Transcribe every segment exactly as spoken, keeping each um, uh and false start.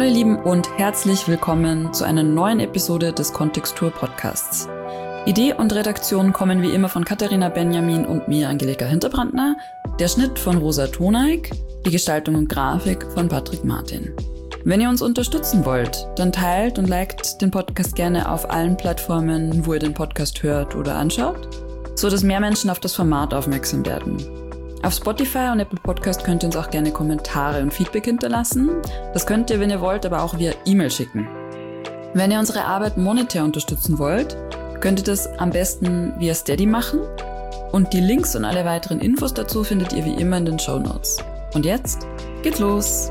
Hallo ihr Lieben und herzlich willkommen zu einer neuen Episode des Kontextur Podcasts. Idee und Redaktion kommen wie immer von Katharina Benjamin und mir, Angelika Hinterbrandner, der Schnitt von Rosa Toneik, die Gestaltung und Grafik von Patrick Martin. Wenn ihr uns unterstützen wollt, dann teilt und liked den Podcast gerne auf allen Plattformen, wo ihr den Podcast hört oder anschaut, so dass mehr Menschen auf das Format aufmerksam werden. Auf Spotify und Apple Podcast könnt ihr uns auch gerne Kommentare und Feedback hinterlassen. Das könnt ihr, wenn ihr wollt, aber auch via E-Mail schicken. Wenn ihr unsere Arbeit monetär unterstützen wollt, könnt ihr das am besten via Steady machen. Und die Links und alle weiteren Infos dazu findet ihr wie immer in den Shownotes. Und jetzt geht's los!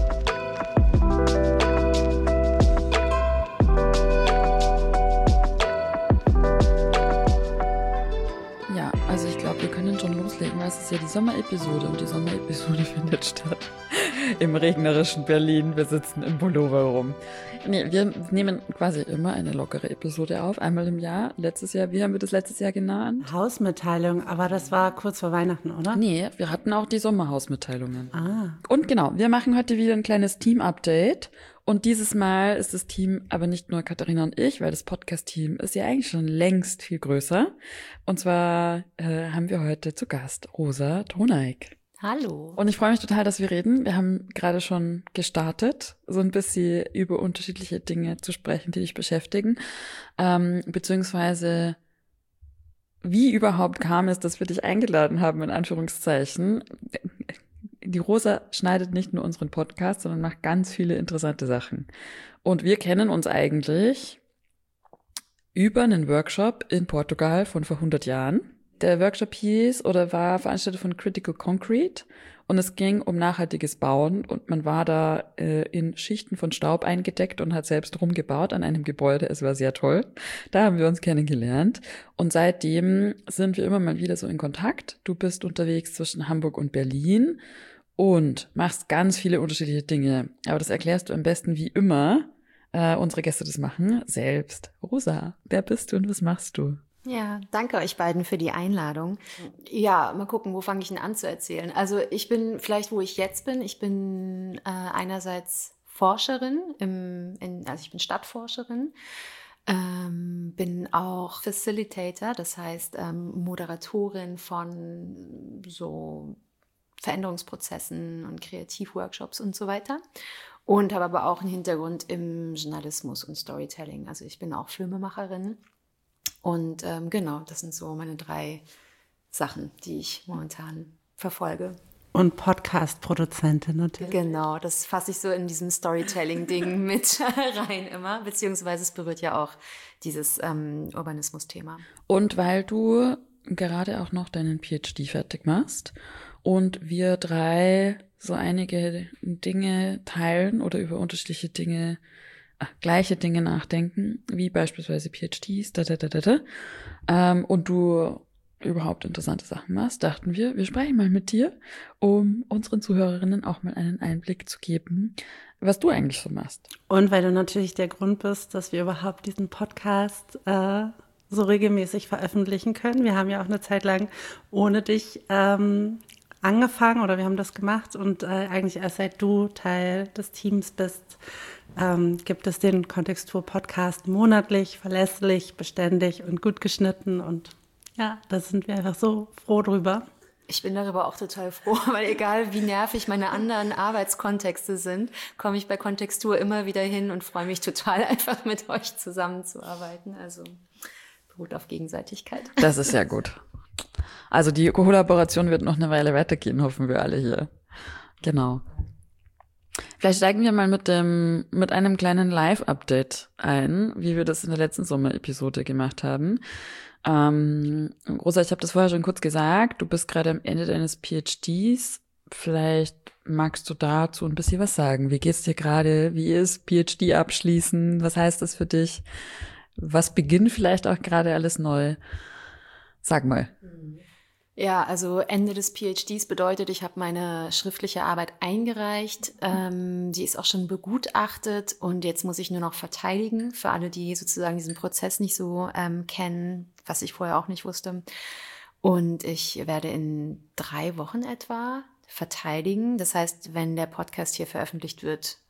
Ja, also ich glaube, wir können schon loslegen, weil es ist ja die Sommerepisode und die Sommerepisode findet statt im regnerischen Berlin. Wir sitzen im Pullover rum. Nee, wir nehmen quasi immer eine lockere Episode auf, einmal im Jahr. Letztes Jahr, wie haben wir das letztes Jahr genannt? Hausmitteilung, aber das war kurz vor Weihnachten, oder? Nee, wir hatten auch die Sommerhausmitteilungen. Ah. Und genau, wir machen heute wieder ein kleines Team-Update. Und dieses Mal ist das Team aber nicht nur Katharina und ich, weil das Podcast-Team ist ja eigentlich schon längst viel größer. Und zwar äh, haben wir heute zu Gast Rosa Toneik. Hallo. Und ich freue mich total, dass wir reden. Wir haben gerade schon gestartet, so ein bisschen über unterschiedliche Dinge zu sprechen, die dich beschäftigen. Ähm, beziehungsweise wie überhaupt kam es, dass wir dich eingeladen haben, in Anführungszeichen. Die Rosa schneidet nicht nur unseren Podcast, sondern macht ganz viele interessante Sachen. Und wir kennen uns eigentlich über einen Workshop in Portugal von vor hundert Jahren. Der Workshop hieß oder war veranstaltet von Critical Concrete und es ging um nachhaltiges Bauen und man war da äh, in Schichten von Staub eingedeckt und hat selbst rumgebaut an einem Gebäude. Es war sehr toll. Da haben wir uns kennengelernt und seitdem sind wir immer mal wieder so in Kontakt. Du bist unterwegs zwischen Hamburg und Berlin und machst ganz viele unterschiedliche Dinge. Aber das erklärst du am besten wie immer, äh, unsere Gäste das machen, selbst. Rosa, wer bist du und was machst du? Ja, danke euch beiden für die Einladung. Ja, mal gucken, wo fange ich denn an zu erzählen? Also ich bin vielleicht, wo ich jetzt bin, ich bin äh, einerseits Forscherin, im, in, also ich bin Stadtforscherin, ähm, bin auch Facilitator, das heißt ähm, Moderatorin von so Veränderungsprozessen und Kreativworkshops und so weiter. Und habe aber auch einen Hintergrund im Journalismus und Storytelling. Also ich bin auch Filmemacherin. Und ähm, genau, das sind so meine drei Sachen, die ich momentan verfolge. Und Podcast-Produzentin natürlich. Genau, das fasse ich so in diesem Storytelling-Ding mit rein immer, beziehungsweise es berührt ja auch dieses ähm, Urbanismus-Thema. Und weil du gerade auch noch deinen P H D fertig machst und wir drei so einige Dinge teilen oder über unterschiedliche Dinge Ach, gleiche Dinge nachdenken, wie beispielsweise P H Ds, da, da, da, da, da. Ähm, und du überhaupt interessante Sachen machst, dachten wir, wir sprechen mal mit dir, um unseren Zuhörerinnen auch mal einen Einblick zu geben, was du eigentlich so machst. Und weil du natürlich der Grund bist, dass wir überhaupt diesen Podcast äh, so regelmäßig veröffentlichen können. Wir haben ja auch eine Zeit lang ohne dich ähm, angefangen oder wir haben das gemacht und äh, eigentlich erst seit du Teil des Teams bist, Ähm, gibt es den Kontextur-Podcast monatlich, verlässlich, beständig und gut geschnitten. Und ja, da sind wir einfach so froh drüber. Ich bin darüber auch total froh, weil egal wie nervig meine anderen Arbeitskontexte sind, komme ich bei Kontextur immer wieder hin und freue mich total, einfach mit euch zusammenzuarbeiten. Also beruht auf Gegenseitigkeit. Das ist ja gut. Also die Kollaboration wird noch eine Weile weitergehen, hoffen wir alle hier. Genau. Vielleicht steigen wir mal mit dem mit einem kleinen Live-Update ein, wie wir das in der letzten Sommer-Episode gemacht haben. Ähm, Rosa, ich habe das vorher schon kurz gesagt, du bist gerade am Ende deines P H Ds. Vielleicht magst du dazu ein bisschen was sagen. Wie geht's dir gerade? Wie ist P H D abschließen? Was heißt das für dich? Was beginnt vielleicht auch gerade alles neu? Sag mal. Ja, also Ende des P H Ds bedeutet, ich habe meine schriftliche Arbeit eingereicht. Ähm, die ist auch schon begutachtet und jetzt muss ich nur noch verteidigen. Für alle, die sozusagen diesen Prozess nicht so ähm, kennen, was ich vorher auch nicht wusste. Und ich werde in drei Wochen etwa verteidigen. Das heißt, wenn der Podcast hier veröffentlicht wird,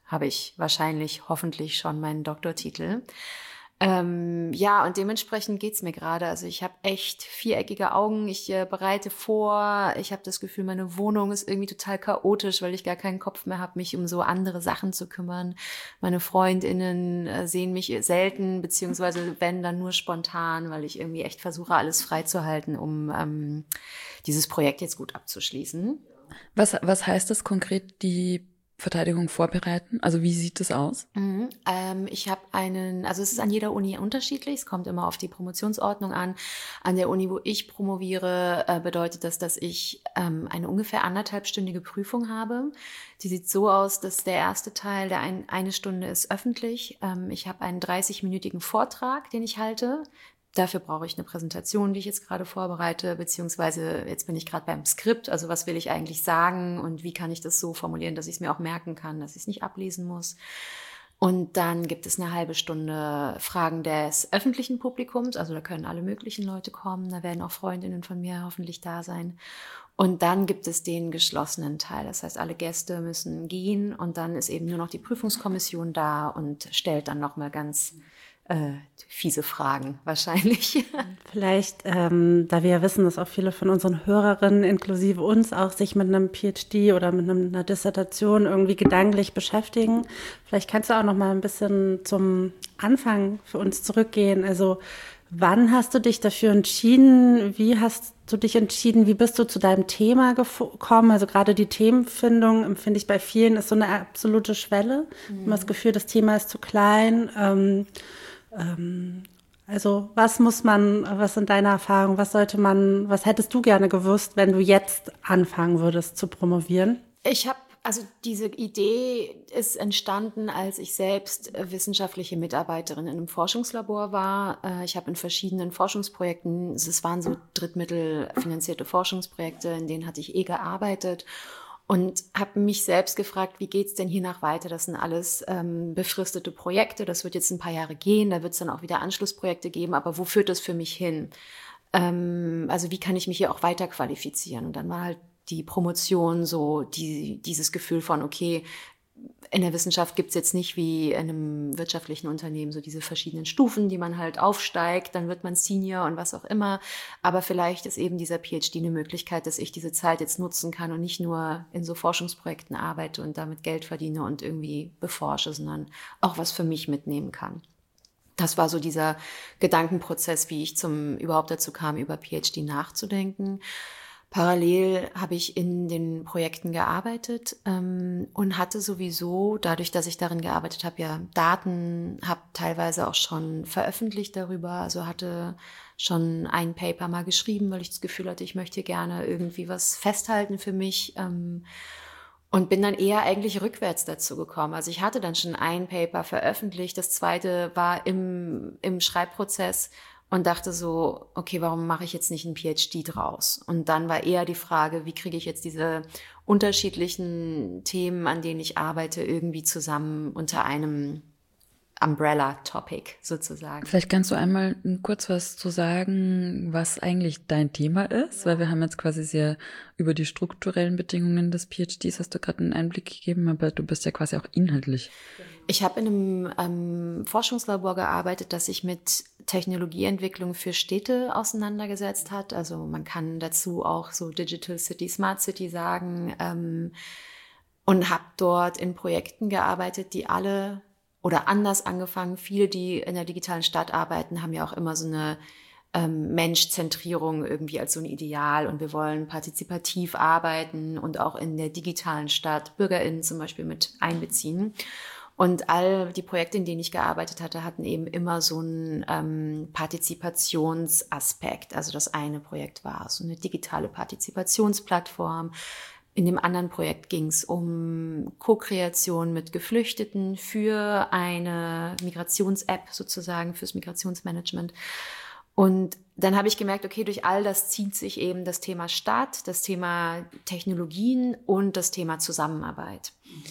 habe ich wahrscheinlich, hoffentlich schon meinen Doktortitel. Ähm, ja, und dementsprechend geht's mir gerade. Also ich habe echt viereckige Augen, ich äh, bereite vor, ich habe das Gefühl, meine Wohnung ist irgendwie total chaotisch, weil ich gar keinen Kopf mehr habe, mich um so andere Sachen zu kümmern. Meine FreundInnen äh, sehen mich selten, beziehungsweise wenn, dann nur spontan, weil ich irgendwie echt versuche, alles freizuhalten, um ähm, dieses Projekt jetzt gut abzuschließen. Was, was heißt das konkret, die Verteidigung vorbereiten? Also wie sieht das aus? Mhm. Ähm, ich habe einen, also es ist an jeder Uni unterschiedlich, es kommt immer auf die Promotionsordnung an. An der Uni, wo ich promoviere, äh, bedeutet das, dass ich ähm, eine ungefähr anderthalbstündige Prüfung habe. Die sieht so aus, dass der erste Teil, der ein, eine Stunde ist öffentlich. Ähm, ich habe einen dreißigminütigen Vortrag, den ich halte. Dafür brauche ich eine Präsentation, die ich jetzt gerade vorbereite, beziehungsweise jetzt bin ich gerade beim Skript, also was will ich eigentlich sagen und wie kann ich das so formulieren, dass ich es mir auch merken kann, dass ich es nicht ablesen muss. Und dann gibt es eine halbe Stunde Fragen des öffentlichen Publikums, also da können alle möglichen Leute kommen, da werden auch Freundinnen von mir hoffentlich da sein. Und dann gibt es den geschlossenen Teil, das heißt, alle Gäste müssen gehen und dann ist eben nur noch die Prüfungskommission da und stellt dann nochmal ganz Äh, fiese Fragen wahrscheinlich. Vielleicht, ähm, da wir ja wissen, dass auch viele von unseren Hörerinnen, inklusive uns, auch sich mit einem P H D oder mit einem, einer Dissertation irgendwie gedanklich beschäftigen. Vielleicht kannst du auch noch mal ein bisschen zum Anfang für uns zurückgehen. Also wann hast du dich dafür entschieden? Wie hast du dich entschieden? Wie bist du zu deinem Thema gekommen? Also gerade die Themenfindung, empfinde ich bei vielen, ist so eine absolute Schwelle. Mhm. Man hat das Gefühl, das Thema ist zu klein. Ähm, Also was muss man, was in deiner Erfahrung, was sollte man, was hättest du gerne gewusst, wenn du jetzt anfangen würdest zu promovieren? Ich habe, also diese Idee ist entstanden, als ich selbst wissenschaftliche Mitarbeiterin in einem Forschungslabor war. Ich habe in verschiedenen Forschungsprojekten, es waren so drittmittelfinanzierte Forschungsprojekte, in denen hatte ich eh gearbeitet. Und habe mich selbst gefragt, wie geht's denn hier nach weiter? Das sind alles ähm, befristete Projekte, das wird jetzt ein paar Jahre gehen, da wird es dann auch wieder Anschlussprojekte geben, aber wo führt das für mich hin? Ähm, also wie kann ich mich hier auch weiter qualifizieren? Und dann war halt die Promotion so die, dieses Gefühl von, okay, in der Wissenschaft gibt's jetzt nicht wie in einem wirtschaftlichen Unternehmen so diese verschiedenen Stufen, die man halt aufsteigt, dann wird man Senior und was auch immer. Aber vielleicht ist eben dieser P H D eine Möglichkeit, dass ich diese Zeit jetzt nutzen kann und nicht nur in so Forschungsprojekten arbeite und damit Geld verdiene und irgendwie beforsche, sondern auch was für mich mitnehmen kann. Das war so dieser Gedankenprozess, wie ich zum überhaupt dazu kam, über P H D nachzudenken. Parallel habe ich in den Projekten gearbeitet ähm, und hatte sowieso, dadurch, dass ich darin gearbeitet habe, ja Daten, habe teilweise auch schon veröffentlicht darüber, also hatte schon ein Paper mal geschrieben, weil ich das Gefühl hatte, ich möchte gerne irgendwie was festhalten für mich ähm, und bin dann eher eigentlich rückwärts dazu gekommen. Also ich hatte dann schon ein Paper veröffentlicht, das zweite war im, im Schreibprozess und dachte so, okay, warum mache ich jetzt nicht einen P H D draus? Und dann war eher die Frage, wie kriege ich jetzt diese unterschiedlichen Themen, an denen ich arbeite, irgendwie zusammen unter einem Umbrella-Topic sozusagen. Vielleicht kannst du einmal kurz was zu sagen, was eigentlich dein Thema ist, ja. Weil wir haben jetzt quasi sehr über die strukturellen Bedingungen des P H Ds, hast du gerade einen Einblick gegeben, aber du bist ja quasi auch inhaltlich. Ich habe in einem ähm, Forschungslabor gearbeitet, das sich mit Technologieentwicklung für Städte auseinandergesetzt hat. Also man kann dazu auch so Digital City, Smart City sagen ähm, und habe dort in Projekten gearbeitet, die alle oder anders angefangen. Viele, die in der digitalen Stadt arbeiten, haben ja auch immer so eine ähm, Menschzentrierung irgendwie als so ein Ideal und wir wollen partizipativ arbeiten und auch in der digitalen Stadt BürgerInnen zum Beispiel mit einbeziehen. Und all die Projekte, in denen ich gearbeitet hatte, hatten eben immer so einen ähm, Partizipationsaspekt. Also das eine Projekt war so eine digitale Partizipationsplattform. In dem anderen Projekt ging es um Co-Kreation mit Geflüchteten für eine Migrations-App sozusagen, fürs Migrationsmanagement. Und dann habe ich gemerkt, okay, durch all das zieht sich eben das Thema Stadt, das Thema Technologien und das Thema Zusammenarbeit.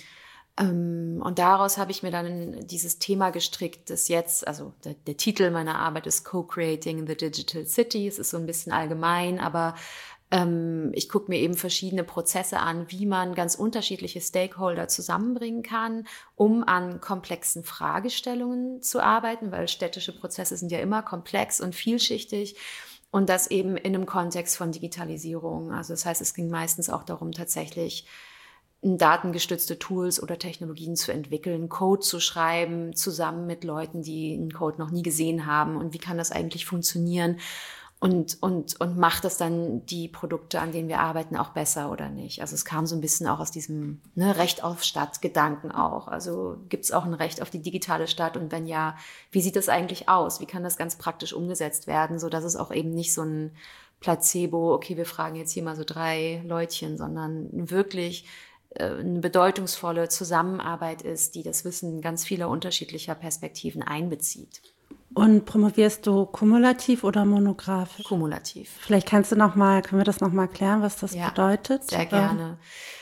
Ähm, und daraus habe ich mir dann dieses Thema gestrickt, das jetzt, also der, der Titel meiner Arbeit ist Co-Creating the Digital City. Es ist so ein bisschen allgemein, aber Ähm, ich gucke mir eben verschiedene Prozesse an, wie man ganz unterschiedliche Stakeholder zusammenbringen kann, um an komplexen Fragestellungen zu arbeiten, weil städtische Prozesse sind ja immer komplex und vielschichtig. Und das eben in einem Kontext von Digitalisierung. Also das heißt, es ging meistens auch darum, tatsächlich datengestützte Tools oder Technologien zu entwickeln, Code zu schreiben, zusammen mit Leuten, die einen Code noch nie gesehen haben. Und wie kann das eigentlich funktionieren? Und, und, und macht das dann die Produkte, an denen wir arbeiten, auch besser oder nicht? Also es kam so ein bisschen auch aus diesem ne, Recht auf Stadt-Gedanken auch. Also gibt es auch ein Recht auf die digitale Stadt? Und wenn ja, wie sieht das eigentlich aus? Wie kann das ganz praktisch umgesetzt werden, sodass es auch eben nicht so ein Placebo, okay, wir fragen jetzt hier mal so drei Leutchen, sondern wirklich äh, eine bedeutungsvolle Zusammenarbeit ist, die das Wissen ganz vieler unterschiedlicher Perspektiven einbezieht. Und promovierst du kumulativ oder monographisch? Kumulativ. Vielleicht kannst du noch mal, können wir das noch mal klären, was das ja, bedeutet? Sehr gerne.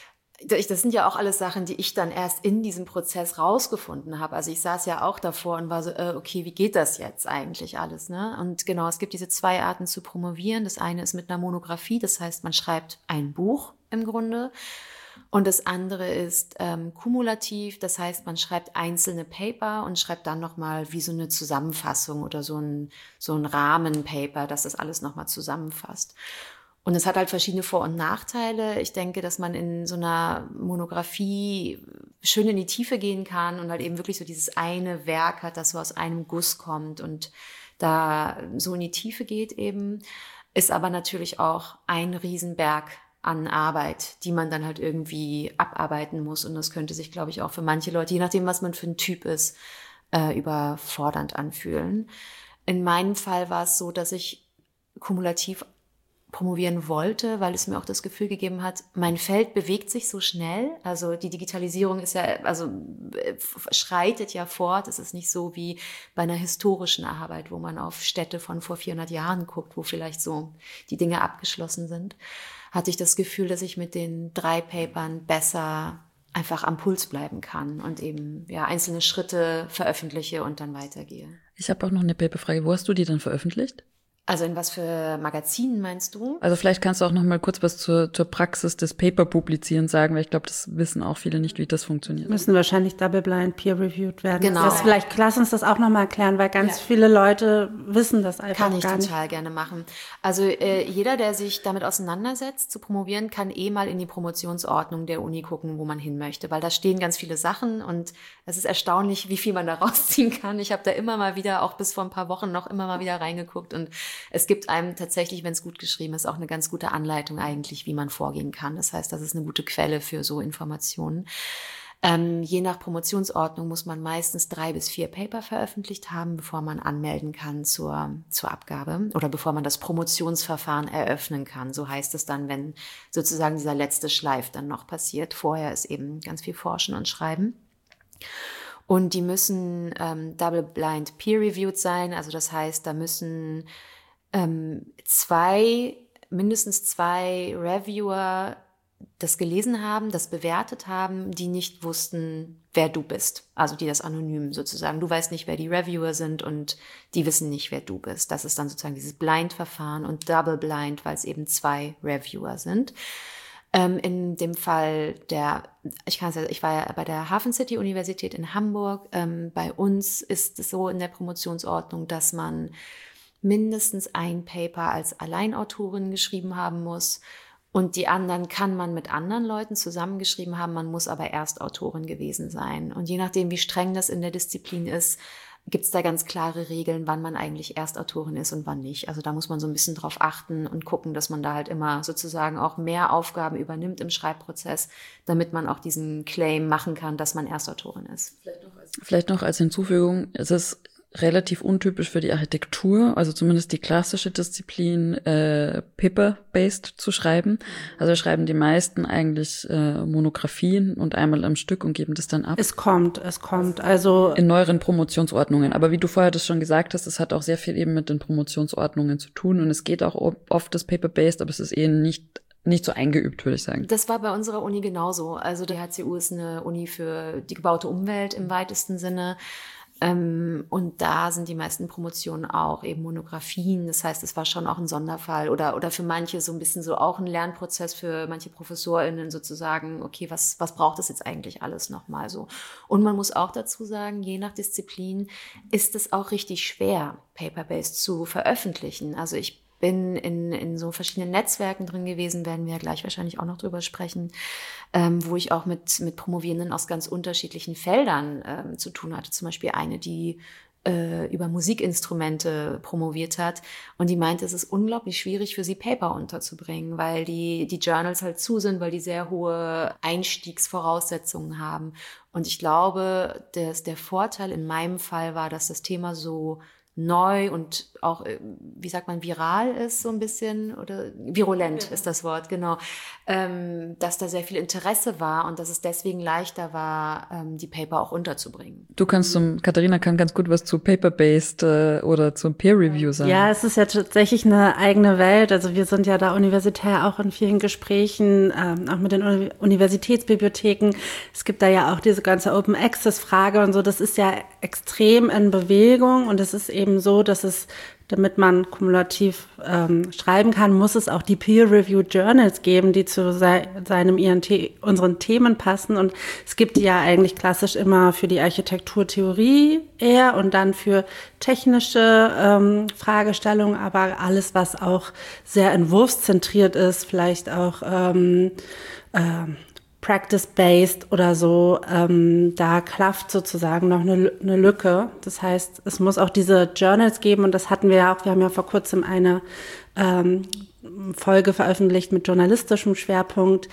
Das sind ja auch alles Sachen, die ich dann erst in diesem Prozess rausgefunden habe. Also ich saß ja auch davor und war so, äh, okay, wie geht das jetzt eigentlich alles? Ne? Und genau, es gibt diese zwei Arten zu promovieren. Das eine ist mit einer Monographie, das heißt, man schreibt ein Buch im Grunde. Und das andere ist ähm, kumulativ, das heißt, man schreibt einzelne Paper und schreibt dann nochmal wie so eine Zusammenfassung oder so ein, so ein Rahmenpaper, das das alles nochmal zusammenfasst. Und es hat halt verschiedene Vor- und Nachteile. Ich denke, dass man in so einer Monographie schön in die Tiefe gehen kann und halt eben wirklich so dieses eine Werk hat, das so aus einem Guss kommt und da so in die Tiefe geht eben, ist aber natürlich auch ein Riesenberg an Arbeit, die man dann halt irgendwie abarbeiten muss. Und das könnte sich, glaube ich, auch für manche Leute, je nachdem, was man für ein Typ ist, äh, überfordernd anfühlen. In meinem Fall war es so, dass ich kumulativ promovieren wollte, weil es mir auch das Gefühl gegeben hat, mein Feld bewegt sich so schnell. Also die Digitalisierung ist ja, also schreitet ja fort. Es ist nicht so wie bei einer historischen Arbeit, wo man auf Städte von vor vierhundert Jahren guckt, wo vielleicht so die Dinge abgeschlossen sind. Hatte ich das Gefühl, dass ich mit den drei Papern besser einfach am Puls bleiben kann und eben ja einzelne Schritte veröffentliche und dann weitergehe. Ich habe auch noch eine Paperfrage. Wo hast du die dann veröffentlicht? Also in was für Magazinen meinst du? Also vielleicht kannst du auch noch mal kurz was zur, zur Praxis des Paper-Publizieren sagen, weil ich glaube, das wissen auch viele nicht, wie das funktioniert. Müssen wahrscheinlich double-blind peer-reviewed werden. Genau. Das vielleicht lass uns das auch noch mal erklären, weil ganz ja. viele Leute wissen das einfach gar nicht. Kann ich total nicht. gerne machen. Also äh, jeder, der sich damit auseinandersetzt, zu promovieren, kann eh mal in die Promotionsordnung der Uni gucken, wo man hin möchte, weil da stehen ganz viele Sachen und es ist erstaunlich, wie viel man da rausziehen kann. Ich habe da immer mal wieder, auch bis vor ein paar Wochen noch immer mal wieder reingeguckt und es gibt einem tatsächlich, wenn es gut geschrieben ist, auch eine ganz gute Anleitung eigentlich, wie man vorgehen kann. Das heißt, das ist eine gute Quelle für so Informationen. Ähm, je nach Promotionsordnung muss man meistens drei bis vier Paper veröffentlicht haben, bevor man anmelden kann zur, zur Abgabe oder bevor man das Promotionsverfahren eröffnen kann. So heißt es dann, wenn sozusagen dieser letzte Schleif dann noch passiert. Vorher ist eben ganz viel Forschen und Schreiben. Und die müssen ähm, double-blind peer-reviewed sein. Also das heißt, da müssen ähm, zwei, mindestens zwei Reviewer das gelesen haben, das bewertet haben, die nicht wussten, wer du bist. Also die das anonym sozusagen. Du weißt nicht, wer die Reviewer sind und die wissen nicht, wer du bist. Das ist dann sozusagen dieses Blind-Verfahren und Double-Blind, weil es eben zwei Reviewer sind. Ähm, in dem Fall der, ich kann es ja, ich war ja bei der Hafen City Universität in Hamburg. Ähm, bei uns ist es so in der Promotionsordnung, dass man mindestens ein Paper als Alleinautorin geschrieben haben muss und die anderen kann man mit anderen Leuten zusammengeschrieben haben, man muss aber Erstautorin gewesen sein. Und je nachdem, wie streng das in der Disziplin ist, gibt es da ganz klare Regeln, wann man eigentlich Erstautorin ist und wann nicht. Also da muss man so ein bisschen drauf achten und gucken, dass man da halt immer sozusagen auch mehr Aufgaben übernimmt im Schreibprozess, damit man auch diesen Claim machen kann, dass man Erstautorin ist. Vielleicht noch als, Vielleicht noch als Hinzufügung, es ist relativ untypisch für die Architektur, also zumindest die klassische Disziplin, äh, paper-based zu schreiben. Also schreiben die meisten eigentlich äh, Monographien und einmal am Stück und geben das dann ab. Es kommt, es kommt. Also in neueren Promotionsordnungen. Aber wie du vorher das schon gesagt hast, es hat auch sehr viel eben mit den Promotionsordnungen zu tun und es geht auch oft das paper-based, aber es ist eben nicht nicht so eingeübt, würde ich sagen. Das war bei unserer Uni genauso. Also die H C U ist eine Uni für die gebaute Umwelt im weitesten Sinne. Ähm, und da sind die meisten Promotionen auch eben Monographien. Das heißt, es war schon auch ein Sonderfall oder, oder für manche so ein bisschen so auch ein Lernprozess für manche ProfessorInnen sozusagen, okay, was, was braucht es jetzt eigentlich alles nochmal so? Und man muss auch dazu sagen, je nach Disziplin ist es auch richtig schwer, Paper-Based zu veröffentlichen. Also ich bin in, in so verschiedenen Netzwerken drin gewesen, werden wir ja gleich wahrscheinlich auch noch drüber sprechen, ähm, wo ich auch mit, mit Promovierenden aus ganz unterschiedlichen Feldern ähm, zu tun hatte. Zum Beispiel eine, die äh, über Musikinstrumente promoviert hat und die meinte, es ist unglaublich schwierig für sie, Paper unterzubringen, weil die, die Journals halt zu sind, weil die sehr hohe Einstiegsvoraussetzungen haben. Und ich glaube, dass der Vorteil in meinem Fall war, dass das Thema so neu und auch, wie sagt man, viral ist so ein bisschen, oder virulent ja. ist das Wort, genau, ähm, dass da sehr viel Interesse war und dass es deswegen leichter war, ähm, die Paper auch unterzubringen. Du kannst zum, Katharina kann ganz gut was zu Paper-Based äh, oder zum Peer-Review sagen. Ja, es ist ja tatsächlich eine eigene Welt. Also wir sind ja da universitär auch in vielen Gesprächen, ähm, auch mit den Uni- Universitätsbibliotheken. Es gibt da ja auch diese ganze Open-Access-Frage und so. Das ist ja extrem in Bewegung und es ist eben so, dass es, damit man kumulativ ähm, schreiben kann, muss es auch die Peer-Reviewed Journals geben, die zu sei, seinem I N T, unseren Themen passen. Und es gibt die ja eigentlich klassisch immer für die Architekturtheorie eher und dann für technische ähm, Fragestellungen, aber alles, was auch sehr entwurfszentriert ist, vielleicht auch ähm, ähm, practice-based oder so, ähm, da klafft sozusagen noch eine, eine Lücke. Das heißt, es muss auch diese Journals geben und das hatten wir ja auch, wir haben ja vor kurzem eine ähm, Folge veröffentlicht mit journalistischem Schwerpunkt.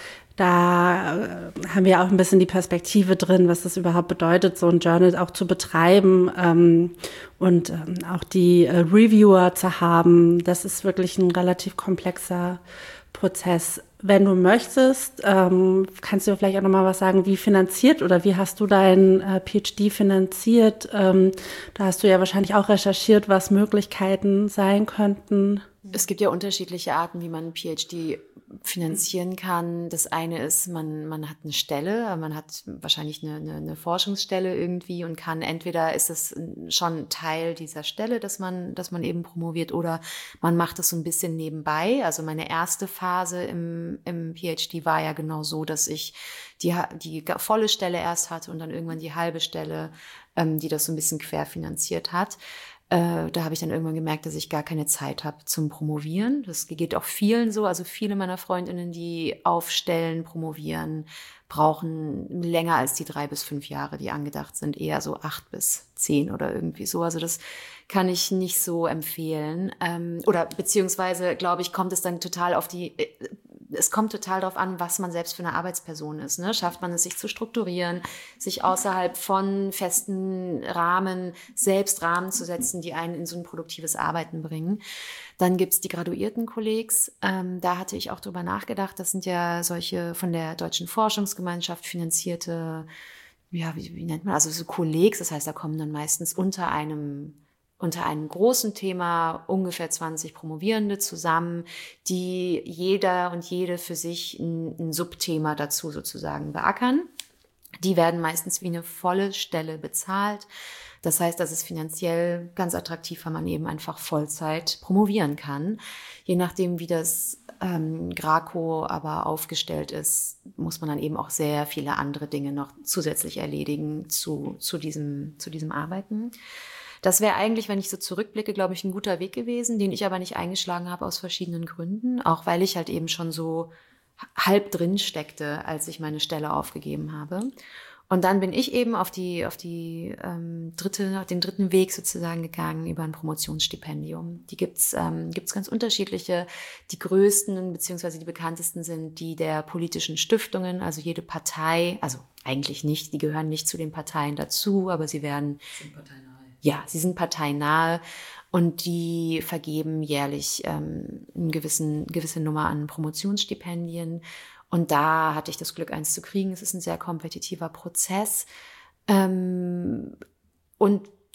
Da äh, haben wir auch ein bisschen die Perspektive drin, was das überhaupt bedeutet, so ein Journal auch zu betreiben ähm, und ähm, auch die äh, Reviewer zu haben. Das ist wirklich ein relativ komplexer Prozess. Wenn du möchtest, ähm, kannst du vielleicht auch nochmal was sagen, wie finanziert oder wie hast du deinen äh, PhD finanziert? Ähm, da hast du ja wahrscheinlich auch recherchiert, was Möglichkeiten sein könnten. Es gibt ja unterschiedliche Arten, wie man einen PhD finanzieren kann. Das eine ist, man, man hat eine Stelle, man hat wahrscheinlich eine, eine, eine Forschungsstelle irgendwie und kann, entweder ist es schon Teil dieser Stelle, dass man, dass man eben promoviert, oder man macht es so ein bisschen nebenbei. Also meine erste Phase im, im PhD war ja genau so, dass ich die, die volle Stelle erst hatte und dann irgendwann die halbe Stelle, ähm, die das so ein bisschen querfinanziert hat. Äh, da habe ich dann irgendwann gemerkt, dass ich gar keine Zeit habe zum Promovieren. Das geht auch vielen so. Also viele meiner Freundinnen, die aufstellen, promovieren, brauchen länger als die drei bis fünf Jahre, die angedacht sind. Eher so acht bis zehn oder irgendwie so. Also das kann ich nicht so empfehlen. Ähm, oder beziehungsweise, glaube ich, kommt es dann total auf die... Äh, Es kommt total darauf an, was man selbst für eine Arbeitsperson ist. Ne? Schafft man es, sich zu strukturieren, sich außerhalb von festen Rahmen selbst Rahmen zu setzen, die einen in so ein produktives Arbeiten bringen. Dann gibt's die Graduiertenkollegs. Ähm, da hatte ich auch drüber nachgedacht. Das sind ja solche von der Deutschen Forschungsgemeinschaft finanzierte, ja, wie, wie nennt man, also so Kollegs. Das heißt, da kommen dann meistens unter einem unter einem großen Thema ungefähr zwanzig Promovierende zusammen, die jeder und jede für sich ein, ein Subthema dazu sozusagen beackern. Die werden meistens wie eine volle Stelle bezahlt. Das heißt, das ist finanziell ganz attraktiv, weil man eben einfach Vollzeit promovieren kann. Je nachdem, wie das ähm, GRACO aber aufgestellt ist, muss man dann eben auch sehr viele andere Dinge noch zusätzlich erledigen zu, zu diesem, zu diesem Arbeiten. Das wäre eigentlich, wenn ich so zurückblicke, glaube ich, ein guter Weg gewesen, den ich aber nicht eingeschlagen habe aus verschiedenen Gründen, auch weil ich halt eben schon so halb drin steckte, als ich meine Stelle aufgegeben habe. Und dann bin ich eben auf die auf die ähm, dritte auf den dritten Weg sozusagen gegangen über ein Promotionsstipendium. Die gibt's ähm, gibt's ganz unterschiedliche. Die größten beziehungsweise die bekanntesten sind die der politischen Stiftungen. Also jede Partei, also eigentlich nicht, die gehören nicht zu den Parteien dazu, aber sie werden sind parteinahe. Ja, sie sind parteinahe und die vergeben jährlich ähm, eine gewissen, gewisse Nummer an Promotionsstipendien. Und da hatte ich das Glück, eins zu kriegen. Es ist ein sehr kompetitiver Prozess. Ähm, und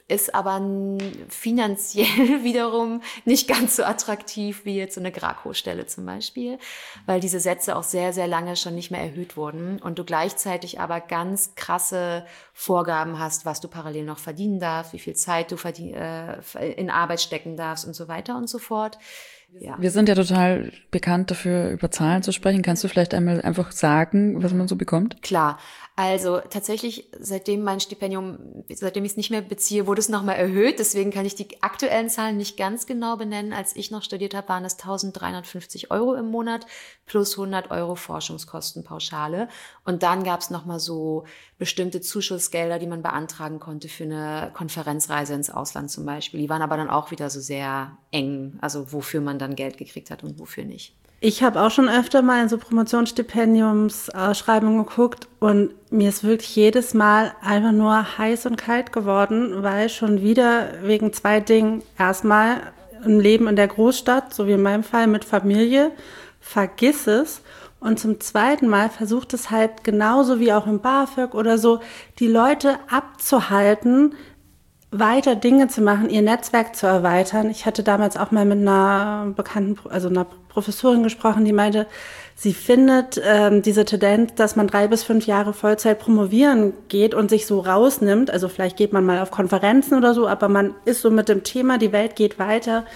ist aber finanziell wiederum nicht ganz so attraktiv wie jetzt so eine Graco-Stelle zum Beispiel, weil diese Sätze auch sehr, sehr lange schon nicht mehr erhöht wurden und du gleichzeitig aber ganz krasse Vorgaben hast, was du parallel noch verdienen darfst, wie viel Zeit du verdien- äh, in Arbeit stecken darfst und so weiter und so fort. Ja. Wir sind ja total bekannt dafür, über Zahlen zu sprechen. Kannst du vielleicht einmal einfach sagen, was man so bekommt? Klar. Also tatsächlich, seitdem mein Stipendium, seitdem ich es nicht mehr beziehe, wurde es nochmal erhöht. Deswegen kann ich die aktuellen Zahlen nicht ganz genau benennen. Als ich noch studiert habe, waren es eintausenddreihundertfünfzig Euro im Monat plus hundert Euro Forschungskostenpauschale. Und dann gab es nochmal so bestimmte Zuschussgelder, die man beantragen konnte für eine Konferenzreise ins Ausland zum Beispiel. Die waren aber dann auch wieder so sehr eng, also wofür man dann Geld gekriegt hat und wofür nicht. Ich habe auch schon öfter mal in so Promotionsstipendiumsausschreibungen geguckt und mir ist wirklich jedes Mal einfach nur heiß und kalt geworden, weil schon wieder wegen zwei Dingen. Erstmal ein Leben in der Großstadt, so wie in meinem Fall mit Familie, vergiss es. Und zum zweiten Mal versucht es halt genauso wie auch im BAföG oder so, die Leute abzuhalten, weiter Dinge zu machen, ihr Netzwerk zu erweitern. Ich hatte damals auch mal mit einer bekannten, also einer Professorin gesprochen, die meinte, sie findet ähm, diese Tendenz, dass man drei bis fünf Jahre Vollzeit promovieren geht und sich so rausnimmt. Also vielleicht geht man mal auf Konferenzen oder so, aber man ist so mit dem Thema, die Welt geht weiter,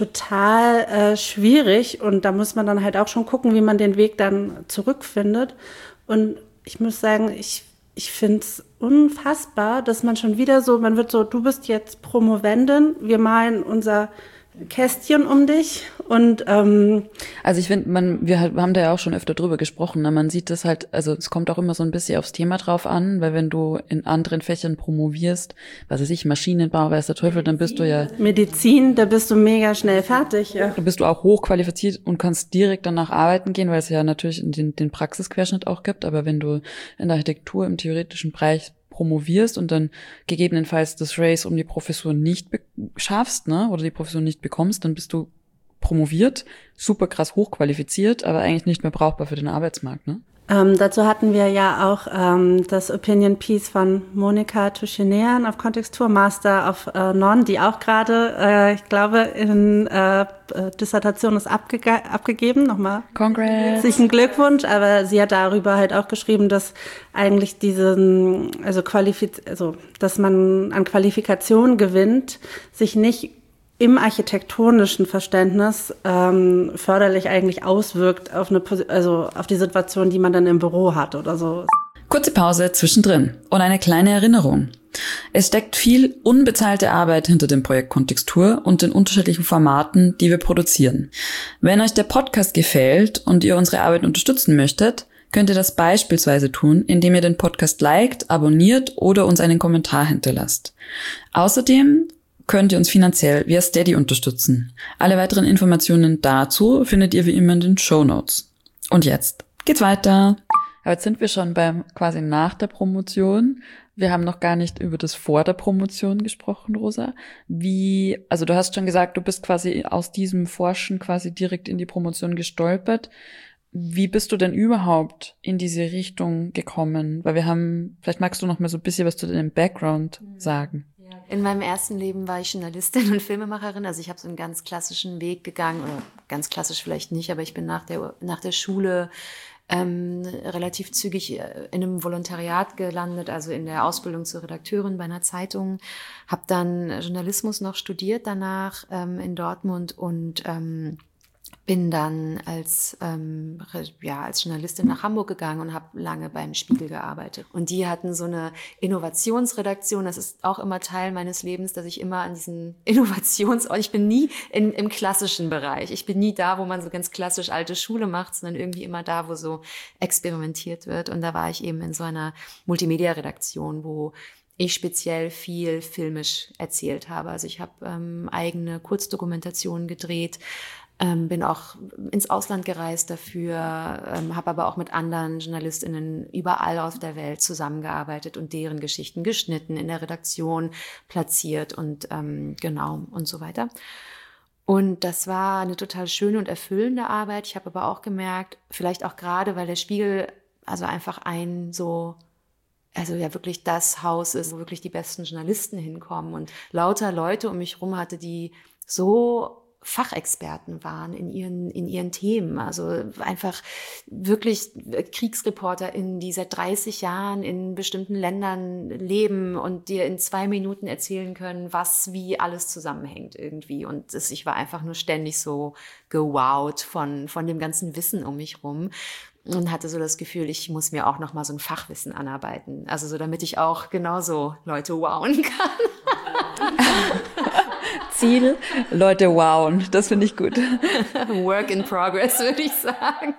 total äh, schwierig. Und da muss man dann halt auch schon gucken, wie man den Weg dann zurückfindet. Und ich muss sagen, ich Ich finde es unfassbar, dass man schon wieder so, man wird so, du bist jetzt Promovendin, wir malen unser Kästchen um dich und ähm also ich finde, man, wir haben da ja auch schon öfter drüber gesprochen, ne? Man sieht das halt, also es kommt auch immer so ein bisschen aufs Thema drauf an, weil wenn du in anderen Fächern promovierst, was weiß ich, Maschinenbau, weiß der Teufel, dann bist du ja Medizin, da bist du mega schnell fertig, ja. Da bist du auch hochqualifiziert und kannst direkt danach arbeiten gehen, weil es ja natürlich den, den Praxisquerschnitt auch gibt, aber wenn du in der Architektur im theoretischen Bereich promovierst und dann gegebenenfalls das Race um die Professur nicht be- schaffst, ne, oder die Professur nicht bekommst, dann bist du promoviert, super krass hochqualifiziert, aber eigentlich nicht mehr brauchbar für den Arbeitsmarkt, ne? Ähm, dazu hatten wir ja auch ähm, das Opinion Piece von Monika Tuschenean auf Kontextur, Master of äh, Non, die auch gerade, äh, ich glaube, in äh, Dissertation ist abgege- abgegeben. Nochmal Congrats. Herzlichen Glückwunsch, aber sie hat darüber halt auch geschrieben, dass eigentlich diesen, also qualifiz- also dass man an Qualifikation gewinnt, sich nicht im architektonischen Verständnis ähm, förderlich eigentlich auswirkt auf eine, also auf die Situation, die man dann im Büro hat oder so. Kurze Pause zwischendrin und eine kleine Erinnerung. Es steckt viel unbezahlte Arbeit hinter dem Projekt Kontextur und den unterschiedlichen Formaten, die wir produzieren. Wenn euch der Podcast gefällt und ihr unsere Arbeit unterstützen möchtet, könnt ihr das beispielsweise tun, indem ihr den Podcast liked, abonniert oder uns einen Kommentar hinterlasst. Außerdem könnt ihr uns finanziell via Steady unterstützen. Alle weiteren Informationen dazu findet ihr wie immer in den Shownotes. Und jetzt geht's weiter. Aber jetzt sind wir schon beim quasi nach der Promotion. Wir haben noch gar nicht über das vor der Promotion gesprochen, Rosa. Wie, also du hast schon gesagt, du bist quasi aus diesem Forschen quasi direkt in die Promotion gestolpert. Wie bist du denn überhaupt in diese Richtung gekommen? Weil wir haben, vielleicht magst du noch mal so ein bisschen was zu deinem Background sagen. In meinem ersten Leben war ich Journalistin und Filmemacherin. Also ich habe so einen ganz klassischen Weg gegangen, oder ganz klassisch vielleicht nicht, aber ich bin nach der, nach der Schule ähm, relativ zügig in einem Volontariat gelandet, also in der Ausbildung zur Redakteurin bei einer Zeitung. Habe dann Journalismus noch studiert danach ähm, in Dortmund und ähm, bin dann als ähm, ja als Journalistin nach Hamburg gegangen und habe lange beim Spiegel gearbeitet. Und die hatten so eine Innovationsredaktion. Das ist auch immer Teil meines Lebens, dass ich immer an diesen Innovations... Ich bin nie in, im klassischen Bereich. Ich bin nie da, wo man so ganz klassisch alte Schule macht, sondern irgendwie immer da, wo so experimentiert wird. Und da war ich eben in so einer Multimedia-Redaktion, wo ich speziell viel filmisch erzählt habe. Also ich habe ähm, eigene Kurzdokumentationen gedreht, Ähm, bin auch ins Ausland gereist dafür, ähm, habe aber auch mit anderen JournalistInnen überall auf der Welt zusammengearbeitet und deren Geschichten geschnitten, in der Redaktion platziert und ähm, genau und so weiter. Und das war eine total schöne und erfüllende Arbeit. Ich habe aber auch gemerkt, vielleicht auch gerade, weil der Spiegel also einfach ein so also ja wirklich das Haus ist, wo wirklich die besten Journalisten hinkommen und lauter Leute um mich herum hatte, die so Fachexperten waren in ihren, in ihren Themen. Also einfach wirklich KriegsreporterInnen, die seit dreißig Jahren in bestimmten Ländern leben und dir in zwei Minuten erzählen können, was wie alles zusammenhängt irgendwie. Und das, ich war einfach nur ständig so gewowt von, von dem ganzen Wissen um mich rum. Und hatte so das Gefühl, ich muss mir auch noch mal so ein Fachwissen anarbeiten. Also so, damit ich auch genauso Leute wowen kann. Ziel, Leute wowen. Das finde ich gut. Work in progress, würde ich sagen.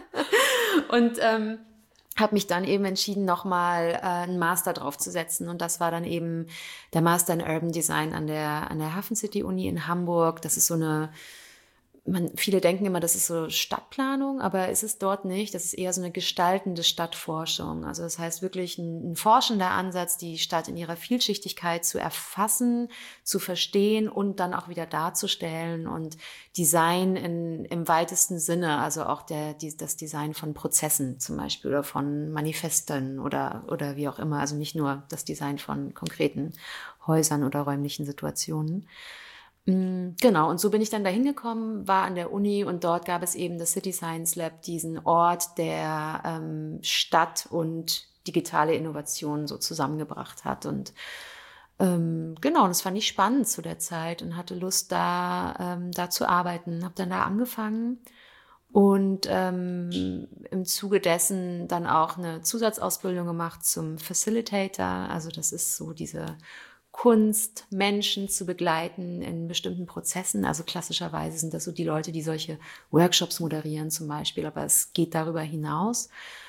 Und ähm, habe mich dann eben entschieden, nochmal äh, einen Master draufzusetzen. Und das war dann eben der Master in Urban Design an der, an der Hafen City Uni in Hamburg. Das ist so eine... Man, viele denken immer, das ist so Stadtplanung, aber ist es dort nicht. Das ist eher so eine gestaltende Stadtforschung. Also das heißt wirklich ein, ein forschender Ansatz, die Stadt in ihrer Vielschichtigkeit zu erfassen, zu verstehen und dann auch wieder darzustellen und Design in, im weitesten Sinne, also auch der, die, das Design von Prozessen zum Beispiel oder von Manifesten oder, oder wie auch immer. Also nicht nur das Design von konkreten Häusern oder räumlichen Situationen. Genau, und so bin ich dann da hingekommen, war an der Uni und dort gab es eben das City Science Lab, diesen Ort, der ähm, Stadt und digitale Innovation so zusammengebracht hat. Und ähm, genau, und das fand ich spannend zu der Zeit und hatte Lust, da, ähm, da zu arbeiten. Habe dann da angefangen und ähm, im Zuge dessen dann auch eine Zusatzausbildung gemacht zum Facilitator. Also das ist so diese Kunst, Menschen zu begleiten in bestimmten Prozessen. Also klassischerweise sind das so die Leute, die solche Workshops moderieren zum Beispiel, aber es geht darüber hinaus.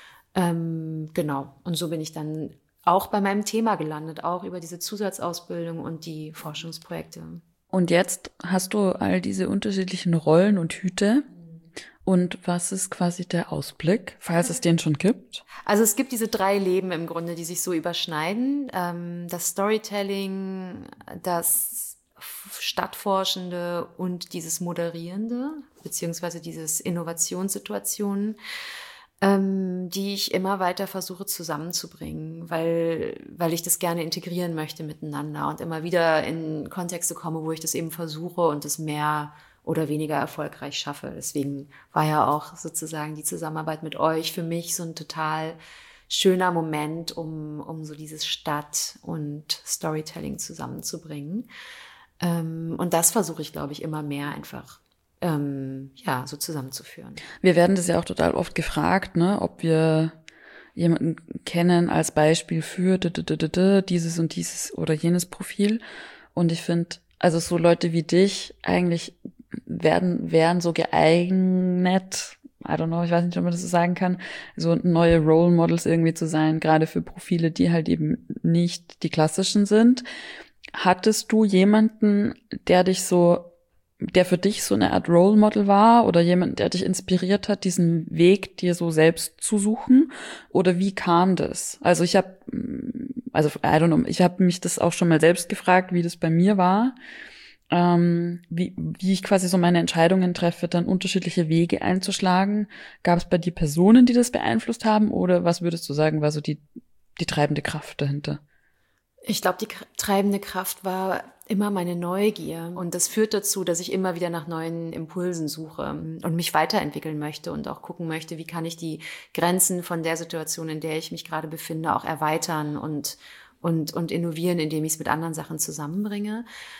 Ähm, genau, und so bin ich dann auch bei meinem Thema gelandet, auch über diese Zusatzausbildung und die Forschungsprojekte. Und jetzt hast du all diese unterschiedlichen Rollen und Hüte. Und was ist quasi der Ausblick, falls es den schon gibt? Also es gibt diese drei Leben im Grunde, die sich so überschneiden. Ähm, das Storytelling, das Stadtforschende und dieses Moderierende, beziehungsweise dieses Innovationssituationen, ähm, die ich immer weiter versuche zusammenzubringen, weil, weil ich das gerne integrieren möchte miteinander und immer wieder in Kontexte komme, wo ich das eben versuche und es mehr oder weniger erfolgreich schaffe. Deswegen war ja auch sozusagen die Zusammenarbeit mit euch für mich so ein total schöner Moment, um, um so dieses Stadt- und Storytelling zusammenzubringen. Ähm, und das versuche ich, glaube ich, immer mehr einfach ähm, ja, so zusammenzuführen. Wir werden das ja auch total oft gefragt, ne, ob wir jemanden kennen als Beispiel für dieses und dieses oder jenes Profil. Und ich finde, also so Leute wie dich eigentlich werden, wären so geeignet, I don't know, ich weiß nicht, ob man das so sagen kann, so neue Role Models irgendwie zu sein, gerade für Profile, die halt eben nicht die klassischen sind. Hattest du jemanden, der dich so, der für dich so eine Art Role Model war oder jemand, der dich inspiriert hat, diesen Weg dir so selbst zu suchen? Oder wie kam das? Also ich habe, also I don't know, ich habe mich das auch schon mal selbst gefragt, wie das bei mir war. Ähm, wie, wie ich quasi so meine Entscheidungen treffe, dann unterschiedliche Wege einzuschlagen. Gab es bei dir Personen, die das beeinflusst haben, oder was würdest du sagen, war so die, die treibende Kraft dahinter? Ich glaube, die treibende Kraft war immer meine Neugier und das führt dazu, dass ich immer wieder nach neuen Impulsen suche und mich weiterentwickeln möchte und auch gucken möchte, wie kann ich die Grenzen von der Situation, in der ich mich gerade befinde, auch erweitern und, und, und innovieren, indem ich es mit anderen Sachen zusammenbringe.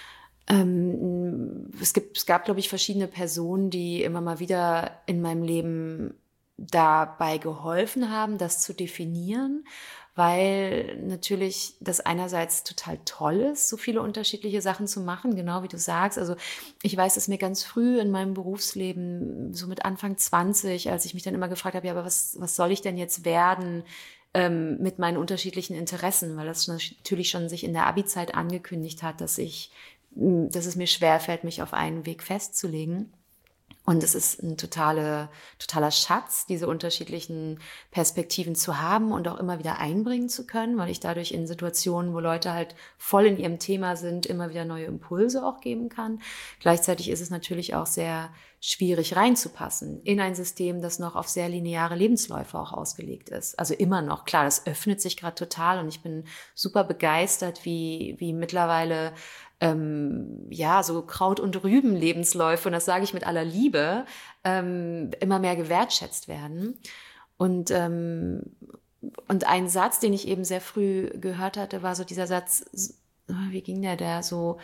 Ähm, es gibt, es gab, glaube ich, verschiedene Personen, die immer mal wieder in meinem Leben dabei geholfen haben, das zu definieren, weil natürlich das einerseits total toll ist, so viele unterschiedliche Sachen zu machen, genau wie du sagst. Also ich weiß, dass mir ganz früh in meinem Berufsleben, so mit Anfang zwanzig, als ich mich dann immer gefragt habe, ja, aber was, was soll ich denn jetzt werden ähm, mit meinen unterschiedlichen Interessen, weil das natürlich schon sich in der Abi-Zeit angekündigt hat, dass ich dass es mir schwerfällt, mich auf einen Weg festzulegen. Und es ist ein totale, totaler Schatz, diese unterschiedlichen Perspektiven zu haben und auch immer wieder einbringen zu können, weil ich dadurch in Situationen, wo Leute halt voll in ihrem Thema sind, immer wieder neue Impulse auch geben kann. Gleichzeitig ist es natürlich auch sehr schwierig reinzupassen in ein System, das noch auf sehr lineare Lebensläufe auch ausgelegt ist. Also immer noch, klar, das öffnet sich gerade total und ich bin super begeistert, wie, wie mittlerweile Ähm, ja, so Kraut- und Rüben-Lebensläufe, und das sage ich mit aller Liebe, ähm, immer mehr gewertschätzt werden. Und, ähm, und ein Satz, den ich eben sehr früh gehört hatte, war so dieser Satz, wie ging der, der so,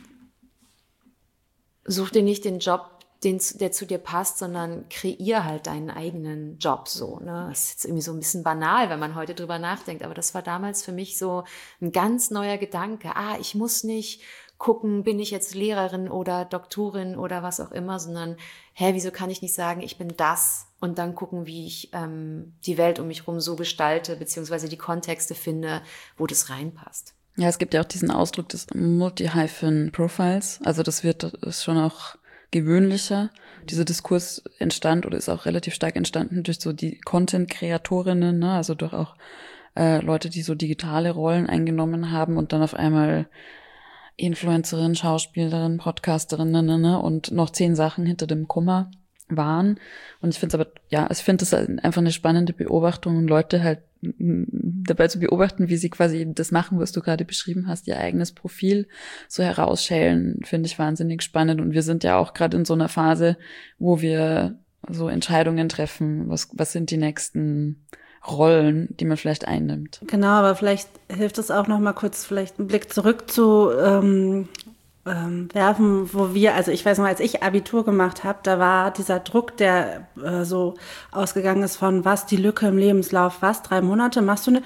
such dir nicht den Job, den, der zu dir passt, sondern kreier halt deinen eigenen Job so. Ne? Das ist jetzt irgendwie so ein bisschen banal, wenn man heute drüber nachdenkt, aber das war damals für mich so ein ganz neuer Gedanke. Ah, ich muss nicht gucken, bin ich jetzt Lehrerin oder Doktorin oder was auch immer, sondern, hä, wieso kann ich nicht sagen, ich bin das und dann gucken, wie ich ähm, die Welt um mich herum so gestalte, beziehungsweise die Kontexte finde, wo das reinpasst. Ja, es gibt ja auch diesen Ausdruck des Multi-Hyphen-Profiles, also das wird ist schon auch gewöhnlicher. Dieser Diskurs entstand oder ist auch relativ stark entstanden durch so die Content-Kreatorinnen, ne? Also durch auch äh, Leute, die so digitale Rollen eingenommen haben und dann auf einmal Influencerin, Schauspielerin, Podcasterin, ne, ne, ne, und noch zehn Sachen hinter dem Komma waren. Und ich finde es aber, ja, ich finde es einfach eine spannende Beobachtung, Leute halt dabei zu beobachten, wie sie quasi eben das machen, was du gerade beschrieben hast, ihr eigenes Profil so herausschälen, finde ich wahnsinnig spannend. Und wir sind ja auch gerade in so einer Phase, wo wir so Entscheidungen treffen, was, was sind die nächsten Rollen, die man vielleicht einnimmt. Genau, aber vielleicht hilft es auch noch mal kurz, vielleicht einen Blick zurück zu ähm, ähm, werfen, wo wir, also ich weiß noch, als ich Abitur gemacht habe, da war dieser Druck, der äh, so ausgegangen ist von was, die Lücke im Lebenslauf, was, drei Monate, machst du eine...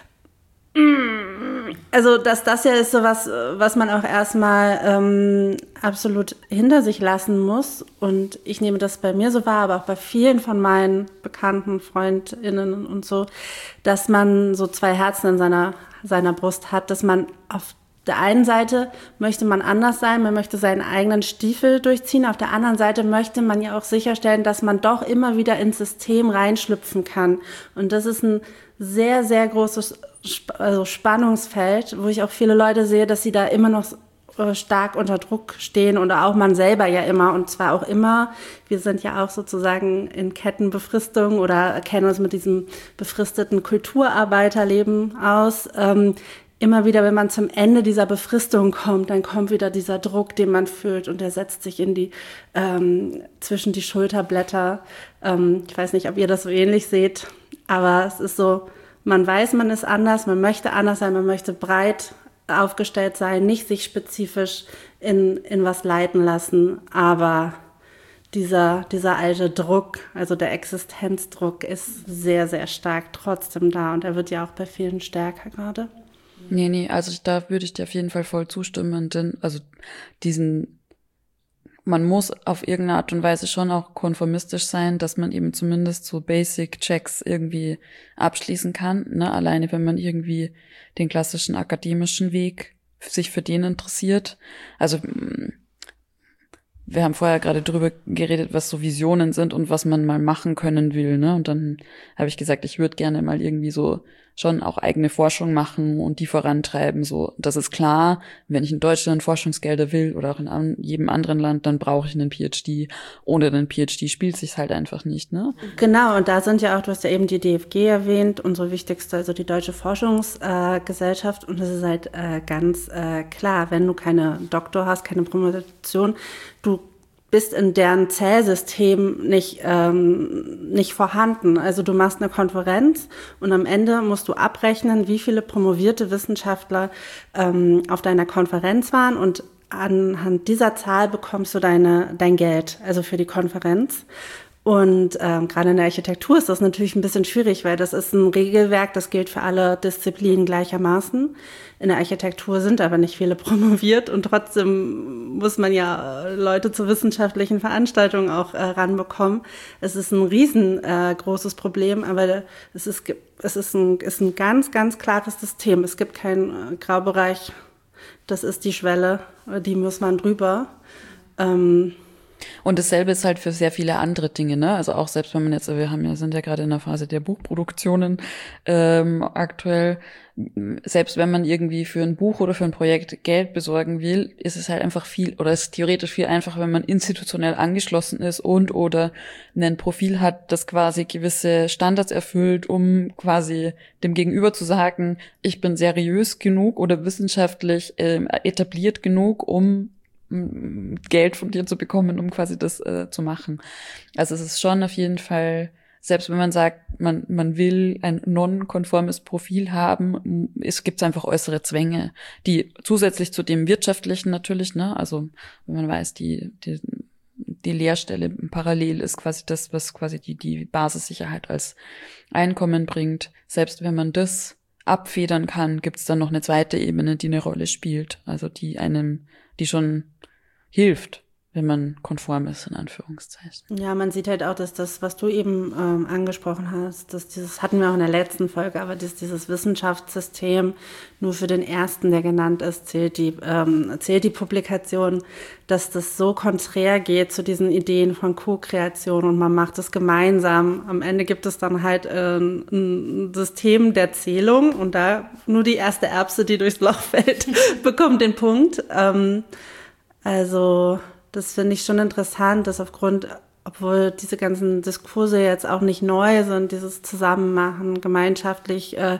Also, dass das ja ist so was, was man auch erstmal ähm, absolut hinter sich lassen muss. Und ich nehme das bei mir so wahr, aber auch bei vielen von meinen bekannten FreundInnen und so, dass man so zwei Herzen in seiner, seiner Brust hat, dass man auf der einen Seite möchte man anders sein, man möchte seinen eigenen Stiefel durchziehen, auf der anderen Seite möchte man ja auch sicherstellen, dass man doch immer wieder ins System reinschlüpfen kann. Und das ist ein sehr, sehr großes also Spannungsfeld, wo ich auch viele Leute sehe, dass sie da immer noch stark unter Druck stehen oder auch man selber ja immer und zwar auch immer, wir sind ja auch sozusagen in Kettenbefristung oder kennen uns mit diesem befristeten Kulturarbeiterleben aus. Ähm, immer wieder, wenn man zum Ende dieser Befristung kommt, dann kommt wieder dieser Druck, den man fühlt und der setzt sich in die ähm, zwischen die Schulterblätter. Ähm, ich weiß nicht, ob ihr das so ähnlich seht, aber es ist so, man weiß, man ist anders, man möchte anders sein, man möchte breit aufgestellt sein, nicht sich spezifisch in, in was leiten lassen, aber dieser, dieser alte Druck, also der Existenzdruck ist sehr, sehr stark trotzdem da und er wird ja auch bei vielen stärker gerade. Nee, nee, also da würde ich dir auf jeden Fall voll zustimmen, denn also diesen man muss auf irgendeine Art und Weise schon auch konformistisch sein, dass man eben zumindest so Basic-Checks irgendwie abschließen kann, ne? Alleine wenn man irgendwie den klassischen akademischen Weg sich für den interessiert. Also wir haben vorher gerade drüber geredet, was so Visionen sind und was man mal machen können will, ne? Und dann habe ich gesagt, ich würde gerne mal irgendwie so schon auch eigene Forschung machen und die vorantreiben. So, das ist klar, wenn ich in Deutschland Forschungsgelder will oder auch in an, jedem anderen Land, dann brauche ich einen P H D. Ohne den P H D spielt sich's halt einfach nicht, ne? Genau, und da sind ja auch, du hast ja eben die D F G erwähnt, unsere wichtigste, also die Deutsche Forschungsgesellschaft. Äh, und es ist halt äh, ganz äh, klar, wenn du keine Doktor hast, keine Promotion, du bist in deren Zählsystem nicht, ähm, nicht vorhanden. Also du machst eine Konferenz und am Ende musst du abrechnen, wie viele promovierte Wissenschaftler ähm, auf deiner Konferenz waren und anhand dieser Zahl bekommst du deine, dein Geld, also für die Konferenz. Und ähm, gerade in der Architektur ist das natürlich ein bisschen schwierig, weil das ist ein Regelwerk, das gilt für alle Disziplinen gleichermaßen. In der Architektur sind aber nicht viele promoviert und trotzdem muss man ja Leute zu wissenschaftlichen Veranstaltungen auch äh, ranbekommen. Es ist ein riesengroßes äh, Problem, aber es ist, es ist ein, ist ein ganz, ganz klares System. Es gibt keinen äh, Graubereich, das ist die Schwelle, die muss man drüber. Ähm, Und dasselbe ist halt für sehr viele andere Dinge, ne? Also auch selbst wenn man jetzt, wir haben ja, sind ja gerade in der Phase der Buchproduktionen ähm, aktuell, selbst wenn man irgendwie für ein Buch oder für ein Projekt Geld besorgen will, ist es halt einfach viel, oder ist theoretisch viel einfacher, wenn man institutionell angeschlossen ist und oder ein Profil hat, das quasi gewisse Standards erfüllt, um quasi dem Gegenüber zu sagen, ich bin seriös genug oder wissenschaftlich ähm, etabliert genug, um Geld von dir zu bekommen, um quasi das äh, zu machen. Also es ist schon auf jeden Fall, selbst wenn man sagt, man man will ein non-konformes Profil haben, es gibt einfach äußere Zwänge, die zusätzlich zu dem wirtschaftlichen natürlich, ne, also wenn man weiß, die die die Lehrstelle parallel ist quasi das, was quasi die die Basissicherheit als Einkommen bringt. Selbst wenn man das abfedern kann, gibt es dann noch eine zweite Ebene, die eine Rolle spielt, also die einem, die schon hilft, wenn man konform ist, in Anführungszeichen. Ja, man sieht halt auch, dass das, was du eben ähm, angesprochen hast, dass dieses, hatten wir auch in der letzten Folge, aber dass dieses Wissenschaftssystem nur für den ersten, der genannt ist, zählt die, ähm, zählt die Publikation, dass das so konträr geht zu diesen Ideen von Co-Kreation und man macht es gemeinsam. Am Ende gibt es dann halt äh, ein System der Zählung und da nur die erste Erbse, die durchs Loch fällt, bekommt den Punkt. Ähm, Also das finde ich schon interessant, dass aufgrund, obwohl diese ganzen Diskurse jetzt auch nicht neu sind, dieses Zusammenmachen, gemeinschaftlich äh,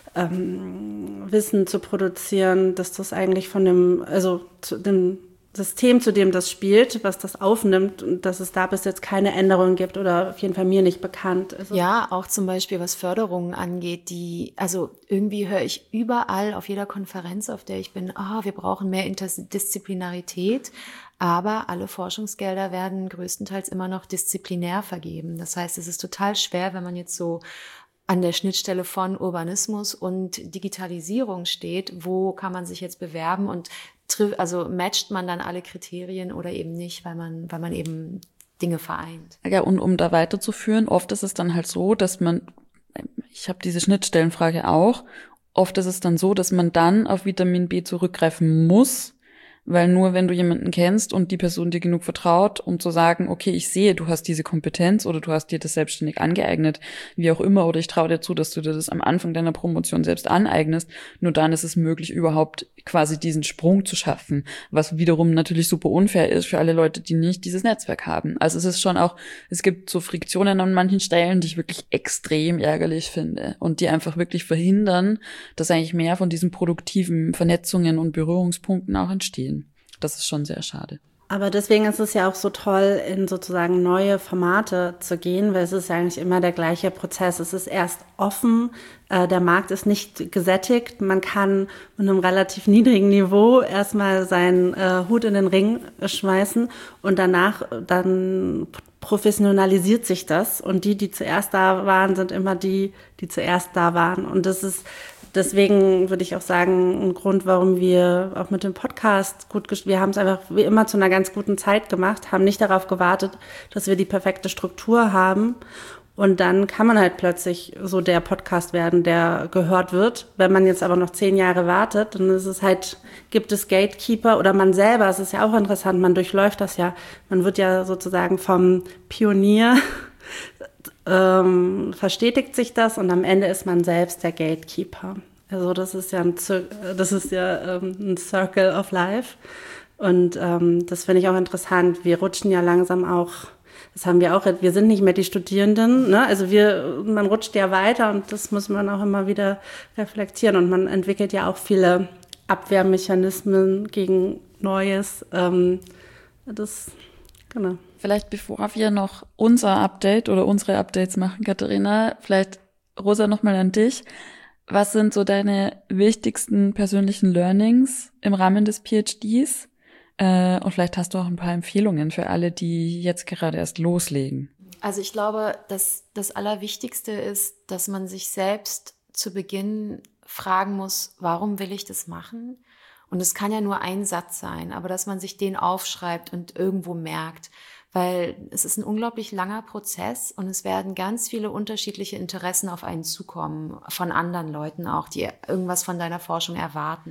ähm, Wissen zu produzieren, dass das eigentlich von dem, also zu dem System, zu dem das spielt, was das aufnimmt und dass es da bis jetzt keine Änderungen gibt oder auf jeden Fall mir nicht bekannt. Also ja, auch zum Beispiel was Förderungen angeht, die, also irgendwie höre ich überall auf jeder Konferenz, auf der ich bin, ah, oh, wir brauchen mehr Interdisziplinarität, aber alle Forschungsgelder werden größtenteils immer noch disziplinär vergeben. Das heißt, es ist total schwer, wenn man jetzt so an der Schnittstelle von Urbanismus und Digitalisierung steht, wo kann man sich jetzt bewerben und also matcht man dann alle Kriterien oder eben nicht, weil man, weil man eben Dinge vereint. Ja, und um da weiterzuführen, oft ist es dann halt so, dass man, ich habe diese Schnittstellenfrage auch, oft ist es dann so, dass man dann auf Vitamin B zurückgreifen muss, weil nur wenn du jemanden kennst und die Person dir genug vertraut, um zu sagen, okay, ich sehe, du hast diese Kompetenz oder du hast dir das selbstständig angeeignet, wie auch immer, oder ich traue dir zu, dass du dir das am Anfang deiner Promotion selbst aneignest, nur dann ist es möglich, überhaupt quasi diesen Sprung zu schaffen, was wiederum natürlich super unfair ist für alle Leute, die nicht dieses Netzwerk haben. Also es ist schon auch, es gibt so Friktionen an manchen Stellen, die ich wirklich extrem ärgerlich finde und die einfach wirklich verhindern, dass eigentlich mehr von diesen produktiven Vernetzungen und Berührungspunkten auch entstehen. Das ist schon sehr schade. Aber deswegen ist es ja auch so toll, in sozusagen neue Formate zu gehen, weil es ist ja eigentlich immer der gleiche Prozess. Es ist erst offen, äh, der Markt ist nicht gesättigt. Man kann mit einem relativ niedrigen Niveau erstmal seinen äh, Hut in den Ring schmeißen und danach dann professionalisiert sich das. Und die, die zuerst da waren, sind immer die, die zuerst da waren. Und das ist deswegen würde ich auch sagen, ein Grund, warum wir auch mit dem Podcast gut, wir haben es einfach wie immer zu einer ganz guten Zeit gemacht, haben nicht darauf gewartet, dass wir die perfekte Struktur haben. Und dann kann man halt plötzlich so der Podcast werden, der gehört wird. Wenn man jetzt aber noch zehn Jahre wartet, dann ist es halt, gibt es Gatekeeper oder man selber, es ist ja auch interessant, man durchläuft das ja. Man wird ja sozusagen vom Pionier Ähm, verstetigt sich das und am Ende ist man selbst der Gatekeeper. Also das ist ja ein, Zir- das ist ja ähm, ein Circle of Life und ähm, das finde ich auch interessant. Wir rutschen ja langsam auch, das haben wir auch, wir sind nicht mehr die Studierenden, ne? Also wir, man rutscht ja weiter und das muss man auch immer wieder reflektieren und man entwickelt ja auch viele Abwehrmechanismen gegen Neues. Ähm, das, genau. Vielleicht bevor wir noch unser Update oder unsere Updates machen, Katharina, vielleicht Rosa nochmal an dich. Was sind so deine wichtigsten persönlichen Learnings im Rahmen des PhDs? Äh, und vielleicht hast du auch ein paar Empfehlungen für alle, die jetzt gerade erst loslegen. Also ich glaube, dass das Allerwichtigste ist, dass man sich selbst zu Beginn fragen muss, warum will ich das machen? Und es kann ja nur ein Satz sein, aber dass man sich den aufschreibt und irgendwo merkt. Weil es ist ein unglaublich langer Prozess und es werden ganz viele unterschiedliche Interessen auf einen zukommen, von anderen Leuten auch, die irgendwas von deiner Forschung erwarten.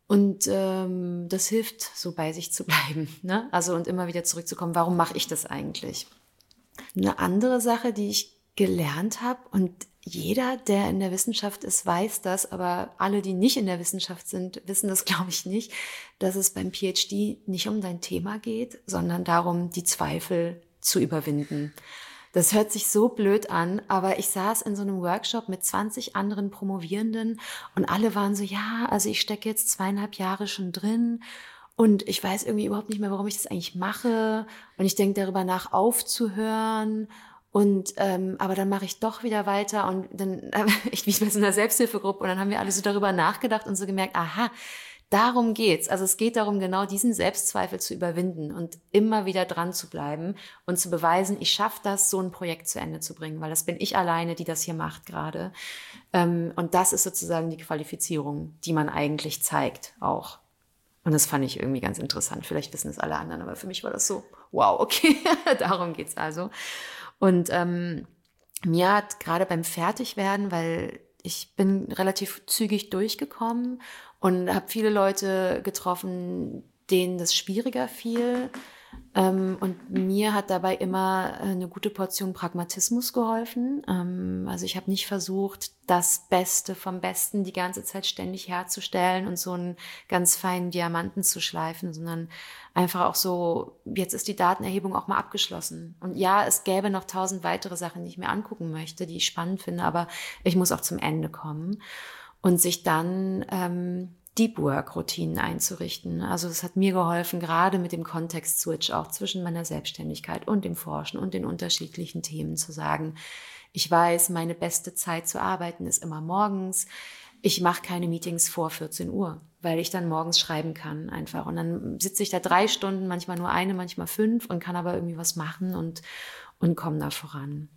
Und ähm, das hilft, so bei sich zu bleiben, ne? Also und immer wieder zurückzukommen, warum mache ich das eigentlich? Eine andere Sache, die ich gelernt habe, und jeder, der in der Wissenschaft ist, weiß das, aber alle, die nicht in der Wissenschaft sind, wissen das, glaube ich, nicht, dass es beim PhD nicht um dein Thema geht, sondern darum, die Zweifel zu überwinden. Das hört sich so blöd an, aber ich saß in so einem Workshop mit zwanzig anderen Promovierenden und alle waren so, ja, also ich stecke jetzt zweieinhalb Jahre schon drin und ich weiß irgendwie überhaupt nicht mehr, warum ich das eigentlich mache und ich denke darüber nach, aufzuhören. Und ähm, aber dann mache ich doch wieder weiter und dann äh, ich bin in einer Selbsthilfegruppe und dann haben wir alle so darüber nachgedacht und so gemerkt, aha, darum geht's. Also es geht darum, genau diesen Selbstzweifel zu überwinden und immer wieder dran zu bleiben und zu beweisen, ich schaffe das, so ein Projekt zu Ende zu bringen, weil das bin ich alleine, die das hier macht gerade. Ähm, und das ist sozusagen die Qualifizierung, die man eigentlich zeigt auch. Und das fand ich irgendwie ganz interessant. Vielleicht wissen es alle anderen, aber für mich war das so, wow, okay, darum geht's also. Und ähm, mir hat gerade beim Fertigwerden, weil ich bin relativ zügig durchgekommen und habe viele Leute getroffen, denen das schwieriger fiel. Ähm, und mir hat dabei immer eine gute Portion Pragmatismus geholfen. Ähm, also ich habe nicht versucht, das Beste vom Besten die ganze Zeit ständig herzustellen und so einen ganz feinen Diamanten zu schleifen, sondern einfach auch so, jetzt ist die Datenerhebung auch mal abgeschlossen. Und ja, es gäbe noch tausend weitere Sachen, die ich mir angucken möchte, die ich spannend finde, aber ich muss auch zum Ende kommen. Und sich dann ähm, Deep Work-Routinen einzurichten. Also es hat mir geholfen, gerade mit dem Kontext-Switch auch zwischen meiner Selbstständigkeit und dem Forschen und den unterschiedlichen Themen zu sagen, ich weiß, meine beste Zeit zu arbeiten ist immer morgens. Ich mache keine Meetings vor vierzehn Uhr, weil ich dann morgens schreiben kann einfach. Und dann sitze ich da drei Stunden, manchmal nur eine, manchmal fünf und kann aber irgendwie was machen und, und komme da voran.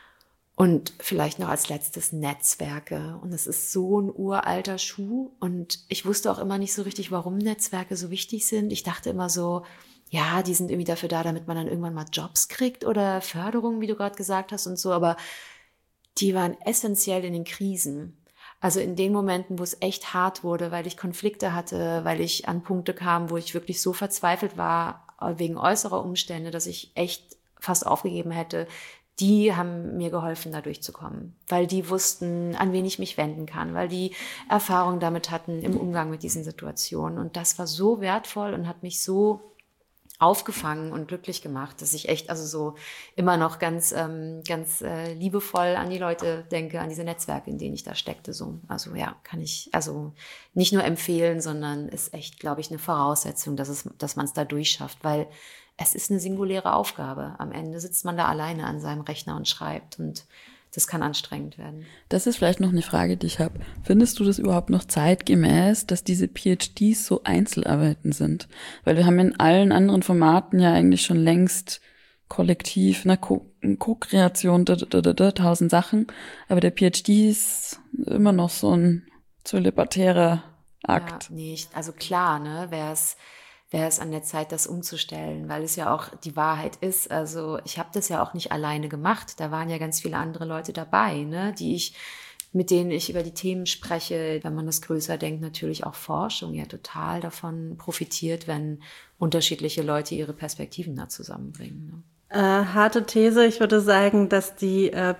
Und vielleicht noch als letztes Netzwerke. Und es ist so ein uralter Schuh. Und ich wusste auch immer nicht so richtig, warum Netzwerke so wichtig sind. Ich dachte immer so, ja, die sind irgendwie dafür da, damit man dann irgendwann mal Jobs kriegt oder Förderung, wie du gerade gesagt hast und so. Aber die waren essentiell in den Krisen. Also in den Momenten, wo es echt hart wurde, weil ich Konflikte hatte, weil ich an Punkte kam, wo ich wirklich so verzweifelt war wegen äußerer Umstände, dass ich echt fast aufgegeben hätte. Die haben mir geholfen, da durchzukommen, weil die wussten, an wen ich mich wenden kann, weil die Erfahrung damit hatten im Umgang mit diesen Situationen. Und das war so wertvoll und hat mich so aufgefangen und glücklich gemacht, dass ich echt also so immer noch ganz ähm, ganz äh, liebevoll an die Leute denke, an diese Netzwerke, in denen ich da steckte. So, also ja, kann ich also nicht nur empfehlen, sondern ist echt, glaube ich, eine Voraussetzung, dass es, dass man es da durchschafft, weil es ist eine singuläre Aufgabe. Am Ende sitzt man da alleine an seinem Rechner und schreibt und das kann anstrengend werden. Das ist vielleicht noch eine Frage, die ich habe. Findest du das überhaupt noch zeitgemäß, dass diese PhDs so Einzelarbeiten sind? Weil wir haben in allen anderen Formaten ja eigentlich schon längst kollektiv, eine Co-Kreation, tausend Sachen. Aber der PhD ist immer noch so ein zölibatärer Akt. Ja, nicht. Also klar, ne, wäre es wäre es an der Zeit, das umzustellen, weil es ja auch die Wahrheit ist. Also ich habe das ja auch nicht alleine gemacht. Da waren ja ganz viele andere Leute dabei, ne, die ich, mit denen ich über die Themen spreche. Wenn man das größer denkt, natürlich auch Forschung ja total davon profitiert, wenn unterschiedliche Leute ihre Perspektiven da zusammenbringen. Ne? Äh, harte These, ich würde sagen, dass die äh,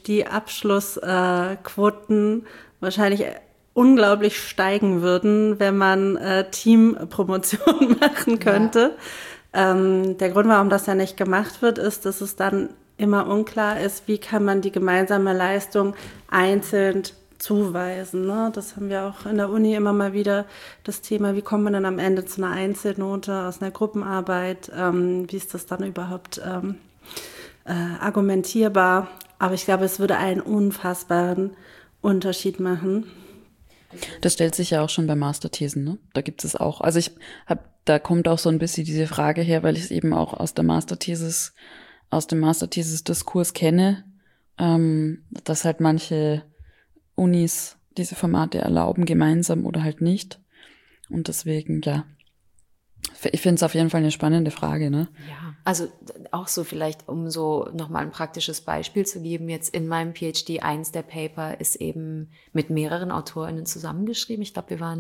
PhD-Abschlussquoten äh, wahrscheinlich unglaublich steigen würden, wenn man äh, Teampromotion machen könnte. Ja. Ähm, der Grund, warum das ja nicht gemacht wird, ist, dass es dann immer unklar ist, wie kann man die gemeinsame Leistung einzeln zuweisen. Ne? Das haben wir auch in der Uni immer mal wieder, das Thema, wie kommt man dann am Ende zu einer Einzelnote aus einer Gruppenarbeit, ähm, wie ist das dann überhaupt ähm, äh, argumentierbar. Aber ich glaube, es würde einen unfassbaren Unterschied machen. Das stellt sich ja auch schon bei Masterthesen, ne? Da gibt es auch, also ich habe, da kommt auch so ein bisschen diese Frage her, weil ich es eben auch aus der Masterthesis, aus dem Masterthesis-Diskurs kenne, ähm, dass halt manche Unis diese Formate erlauben, gemeinsam oder halt nicht. Und deswegen, ja, ich finde es auf jeden Fall eine spannende Frage, ne? Ja, also auch so vielleicht, um so nochmal ein praktisches Beispiel zu geben, jetzt in meinem PhD, eins der Paper ist eben mit mehreren AutorInnen zusammengeschrieben. Ich glaube, wir waren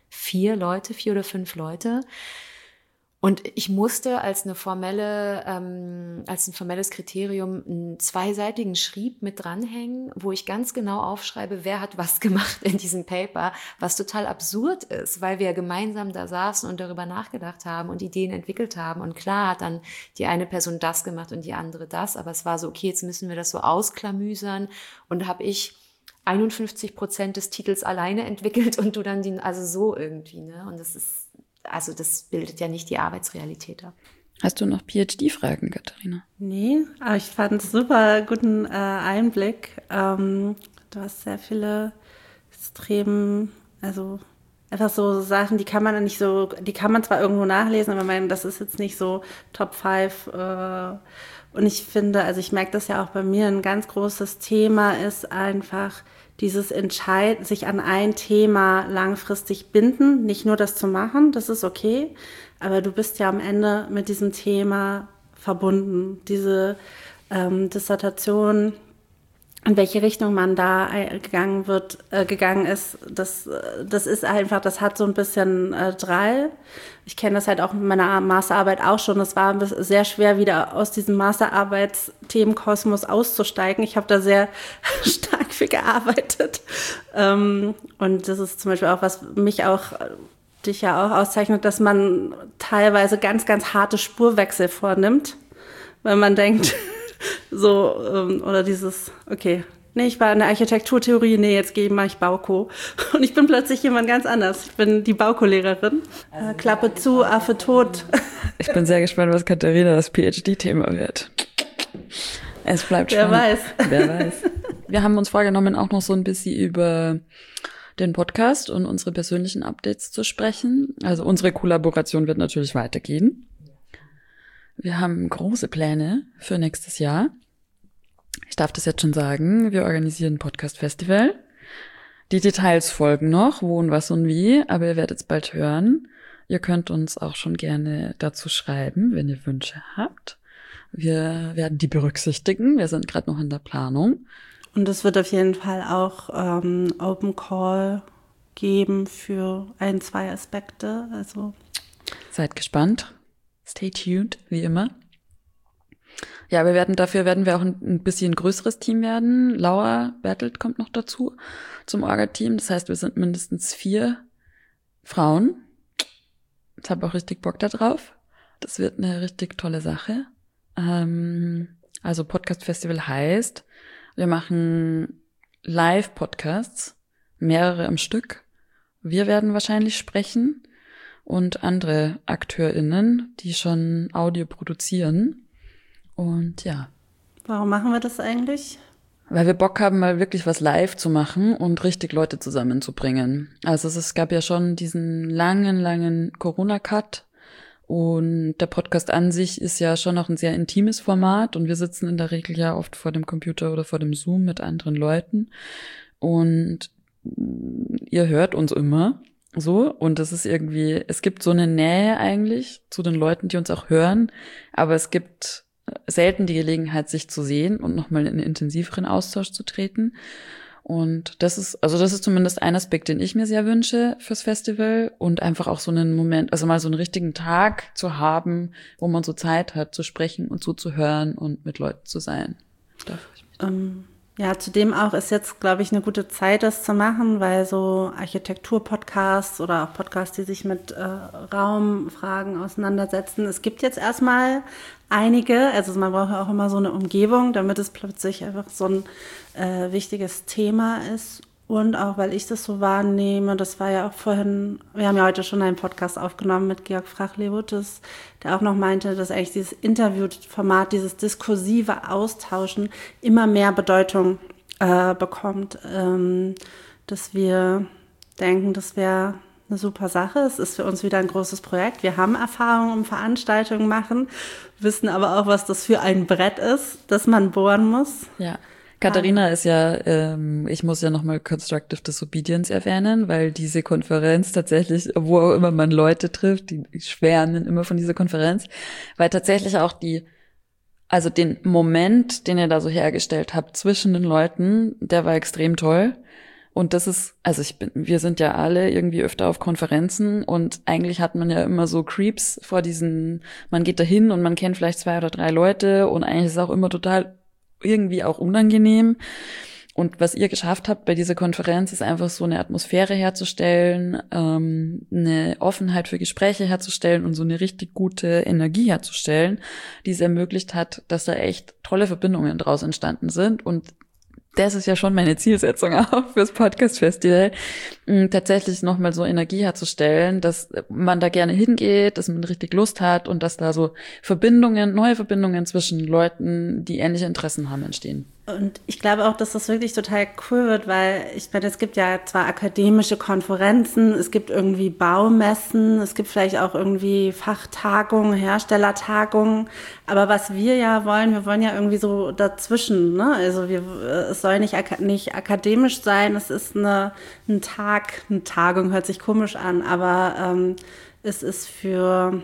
vier Leute, vier oder fünf Leute. Und ich musste als eine formelle, ähm, als ein formelles Kriterium einen zweiseitigen Schrieb mit dranhängen, wo ich ganz genau aufschreibe, wer hat was gemacht in diesem Paper, was total absurd ist, weil wir gemeinsam da saßen und darüber nachgedacht haben und Ideen entwickelt haben. Und klar hat dann die eine Person das gemacht und die andere das, aber es war so, okay, jetzt müssen wir das so ausklamüsern, und habe ich einundfünfzig Prozent des Titels alleine entwickelt und du dann die, also so irgendwie, ne? Und das ist, also das bildet ja nicht die Arbeitsrealität ab. Hast du noch P H D-Fragen, Katharina? Nee, aber ich fand es super guten äh, Einblick. Ähm, du hast sehr viele extrem, also einfach so Sachen, die kann man dann nicht so, die kann man zwar irgendwo nachlesen, aber man, das ist jetzt nicht so Top fünf. Äh, und ich finde, also ich merke das ja auch bei mir, ein ganz großes Thema ist einfach dieses Entscheiden, sich an ein Thema langfristig binden, nicht nur das zu machen, das ist okay, aber du bist ja am Ende mit diesem Thema verbunden. Diese ähm, Dissertation, in welche Richtung man da gegangen wird, äh, gegangen ist, das, das ist einfach, das hat so ein bisschen äh, Drall. Ich kenne das halt auch mit meiner Masterarbeit auch schon. Es war sehr schwer, wieder aus diesem Masterarbeitsthemenkosmos auszusteigen. Ich habe da sehr stark für gearbeitet. Ähm, und das ist zum Beispiel auch, was mich auch, dich ja auch auszeichnet, dass man teilweise ganz, ganz harte Spurwechsel vornimmt, weil man denkt, so, ähm, oder dieses, okay, nee, ich war in der Architekturtheorie, nee, jetzt gehe ich Bauko. Und ich bin plötzlich jemand ganz anders. Ich bin die Bauko-Lehrerin. Also, äh, Klappe zu, Affe tot. Ich bin sehr gespannt, was Katharina das P H D-Thema wird. Es bleibt Wer spannend. weiß. Wer weiß. Wir haben uns vorgenommen, auch noch so ein bisschen über den Podcast und unsere persönlichen Updates zu sprechen. Also unsere Kollaboration wird natürlich weitergehen. Wir haben große Pläne für nächstes Jahr. Ich darf das jetzt schon sagen. Wir organisieren ein Podcast-Festival. Die Details folgen noch, wo und was und wie, aber ihr werdet es bald hören. Ihr könnt uns auch schon gerne dazu schreiben, wenn ihr Wünsche habt. Wir werden die berücksichtigen. Wir sind gerade noch in der Planung. Und es wird auf jeden Fall auch ähm, Open Call geben für ein, zwei Aspekte. Also seid gespannt. Stay tuned, wie immer. Ja, wir werden, dafür werden wir auch ein, ein bisschen größeres Team werden. Laura Bertelt kommt noch dazu zum Orga-Team. Das heißt, wir sind mindestens vier Frauen. Ich habe auch richtig Bock da drauf. Das wird eine richtig tolle Sache. Ähm, also Podcast Festival heißt, wir machen Live-Podcasts, mehrere am Stück. Wir werden wahrscheinlich sprechen. Und andere AkteurInnen, die schon Audio produzieren. Und ja. Warum machen wir das eigentlich? Weil wir Bock haben, mal wirklich was live zu machen und richtig Leute zusammenzubringen. Also es, es gab ja schon diesen langen, langen Corona-Cut. Und der Podcast an sich ist ja schon noch ein sehr intimes Format. Und wir sitzen in der Regel ja oft vor dem Computer oder vor dem Zoom mit anderen Leuten. Und ihr hört uns immer. So, und das ist irgendwie, es gibt so eine Nähe eigentlich zu den Leuten, die uns auch hören, aber es gibt selten die Gelegenheit, sich zu sehen und nochmal in einen intensiveren Austausch zu treten. Und das ist, also das ist zumindest ein Aspekt, den ich mir sehr wünsche fürs Festival, und einfach auch so einen Moment, also mal so einen richtigen Tag zu haben, wo man so Zeit hat, zu sprechen und zuzuhören und mit Leuten zu sein. Da freue ich mich. Um. Ja, zudem auch ist jetzt, glaube ich, eine gute Zeit, das zu machen, weil so Architektur-Podcasts oder auch Podcasts, die sich mit äh, Raumfragen auseinandersetzen, es gibt jetzt erstmal einige, also man braucht ja auch immer so eine Umgebung, damit es plötzlich einfach so ein äh, wichtiges Thema ist. Und auch, weil ich das so wahrnehme, das war ja auch vorhin, wir haben ja heute schon einen Podcast aufgenommen mit Georg Frachlewutis, der auch noch meinte, dass eigentlich dieses Interviewformat, dieses diskursive Austauschen immer mehr Bedeutung äh, bekommt, ähm, dass wir denken, das wäre eine super Sache. Es ist für uns wieder ein großes Projekt. Wir haben Erfahrung im Veranstaltungen machen, wissen aber auch, was das für ein Brett ist, das man bohren muss. Ja. Katharina ist ja, ähm, ich muss ja nochmal Constructive Disobedience erwähnen, weil diese Konferenz tatsächlich, wo auch immer man Leute trifft, die schwärmen immer von dieser Konferenz, weil tatsächlich auch die, also den Moment, den ihr da so hergestellt habt zwischen den Leuten, der war extrem toll. Und das ist, also ich bin, wir sind ja alle irgendwie öfter auf Konferenzen und eigentlich hat man ja immer so Creeps vor diesen, man geht da hin und man kennt vielleicht zwei oder drei Leute und eigentlich ist es auch immer total irgendwie auch unangenehm. Und was ihr geschafft habt bei dieser Konferenz, ist einfach so eine Atmosphäre herzustellen, ähm, eine Offenheit für Gespräche herzustellen und so eine richtig gute Energie herzustellen, die es ermöglicht hat, dass da echt tolle Verbindungen draus entstanden sind. Und das ist ja schon meine Zielsetzung auch fürs Podcast-Festival, tatsächlich nochmal so Energie herzustellen, dass man da gerne hingeht, dass man richtig Lust hat und dass da so Verbindungen, neue Verbindungen zwischen Leuten, die ähnliche Interessen haben, entstehen. Und ich glaube auch, dass das wirklich total cool wird, weil ich meine, es gibt ja zwar akademische Konferenzen, es gibt irgendwie Baumessen, es gibt vielleicht auch irgendwie Fachtagungen, Herstellertagungen, aber was wir ja wollen, wir wollen ja irgendwie so dazwischen, ne? Also wir, es soll nicht, nicht akademisch sein, es ist eine, ein Tag, eine Tagung hört sich komisch an, aber ähm, es ist für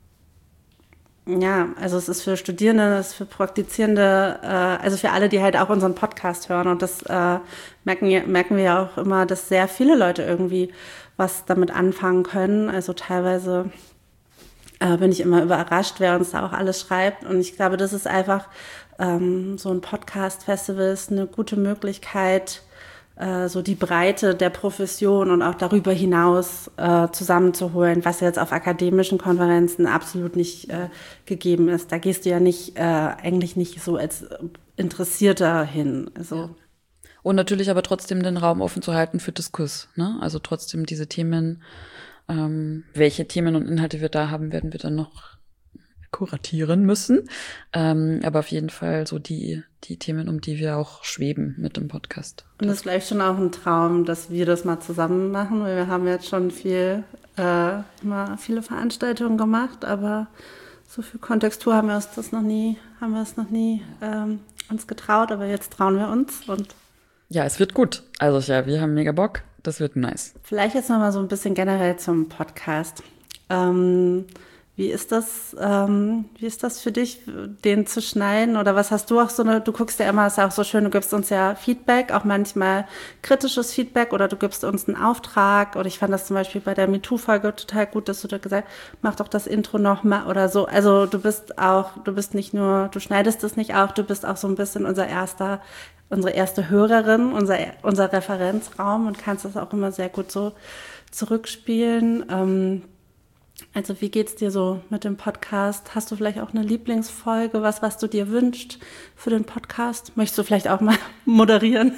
Ja, also es ist für Studierende, es ist für Praktizierende, äh, also für alle, die halt auch unseren Podcast hören. Und das äh, merken, merken wir ja auch immer, dass sehr viele Leute irgendwie was damit anfangen können. Also teilweise äh, bin ich immer überrascht, wer uns da auch alles schreibt. Und ich glaube, das ist einfach ähm, so ein Podcast-Festival ist eine gute Möglichkeit, so die Breite der Profession und auch darüber hinaus äh, zusammenzuholen, was jetzt auf akademischen Konferenzen absolut nicht äh, gegeben ist. Da gehst du ja nicht, äh, eigentlich nicht so als Interessierter hin. Also. Ja. Und natürlich aber trotzdem den Raum offen zu halten für Diskurs, ne? Also trotzdem diese Themen, ähm, welche Themen und Inhalte wir da haben, werden wir dann noch kuratieren müssen. Ähm, aber auf jeden Fall so die, die Themen, um die wir auch schweben mit dem Podcast. Und das ist gleich schon auch ein Traum, dass wir das mal zusammen machen, weil wir haben jetzt schon viel, äh, immer viele Veranstaltungen gemacht, aber so viel Kontextur haben wir uns das noch nie, haben wir es noch nie ähm, uns getraut, aber jetzt trauen wir uns und ja, es wird gut. Also ja, wir haben mega Bock. Das wird nice. Vielleicht jetzt noch mal so ein bisschen generell zum Podcast. Ähm, Wie ist das, ähm, wie ist das für dich, den zu schneiden? Oder was hast du auch so eine, du guckst ja immer, ist ja auch so schön, du gibst uns ja Feedback, auch manchmal kritisches Feedback oder du gibst uns einen Auftrag. Oder ich fand das zum Beispiel bei der MeToo-Folge total gut, dass du da gesagt hast, mach doch das Intro noch mal oder so. Also du bist auch, du bist nicht nur, du schneidest es nicht auch, du bist auch so ein bisschen unser erster, unsere erste Hörerin, unser, unser Referenzraum und kannst das auch immer sehr gut so zurückspielen. Ähm, Also wie geht's dir so mit dem Podcast? Hast du vielleicht auch eine Lieblingsfolge, was, was du dir wünschst für den Podcast? Möchtest du vielleicht auch mal moderieren?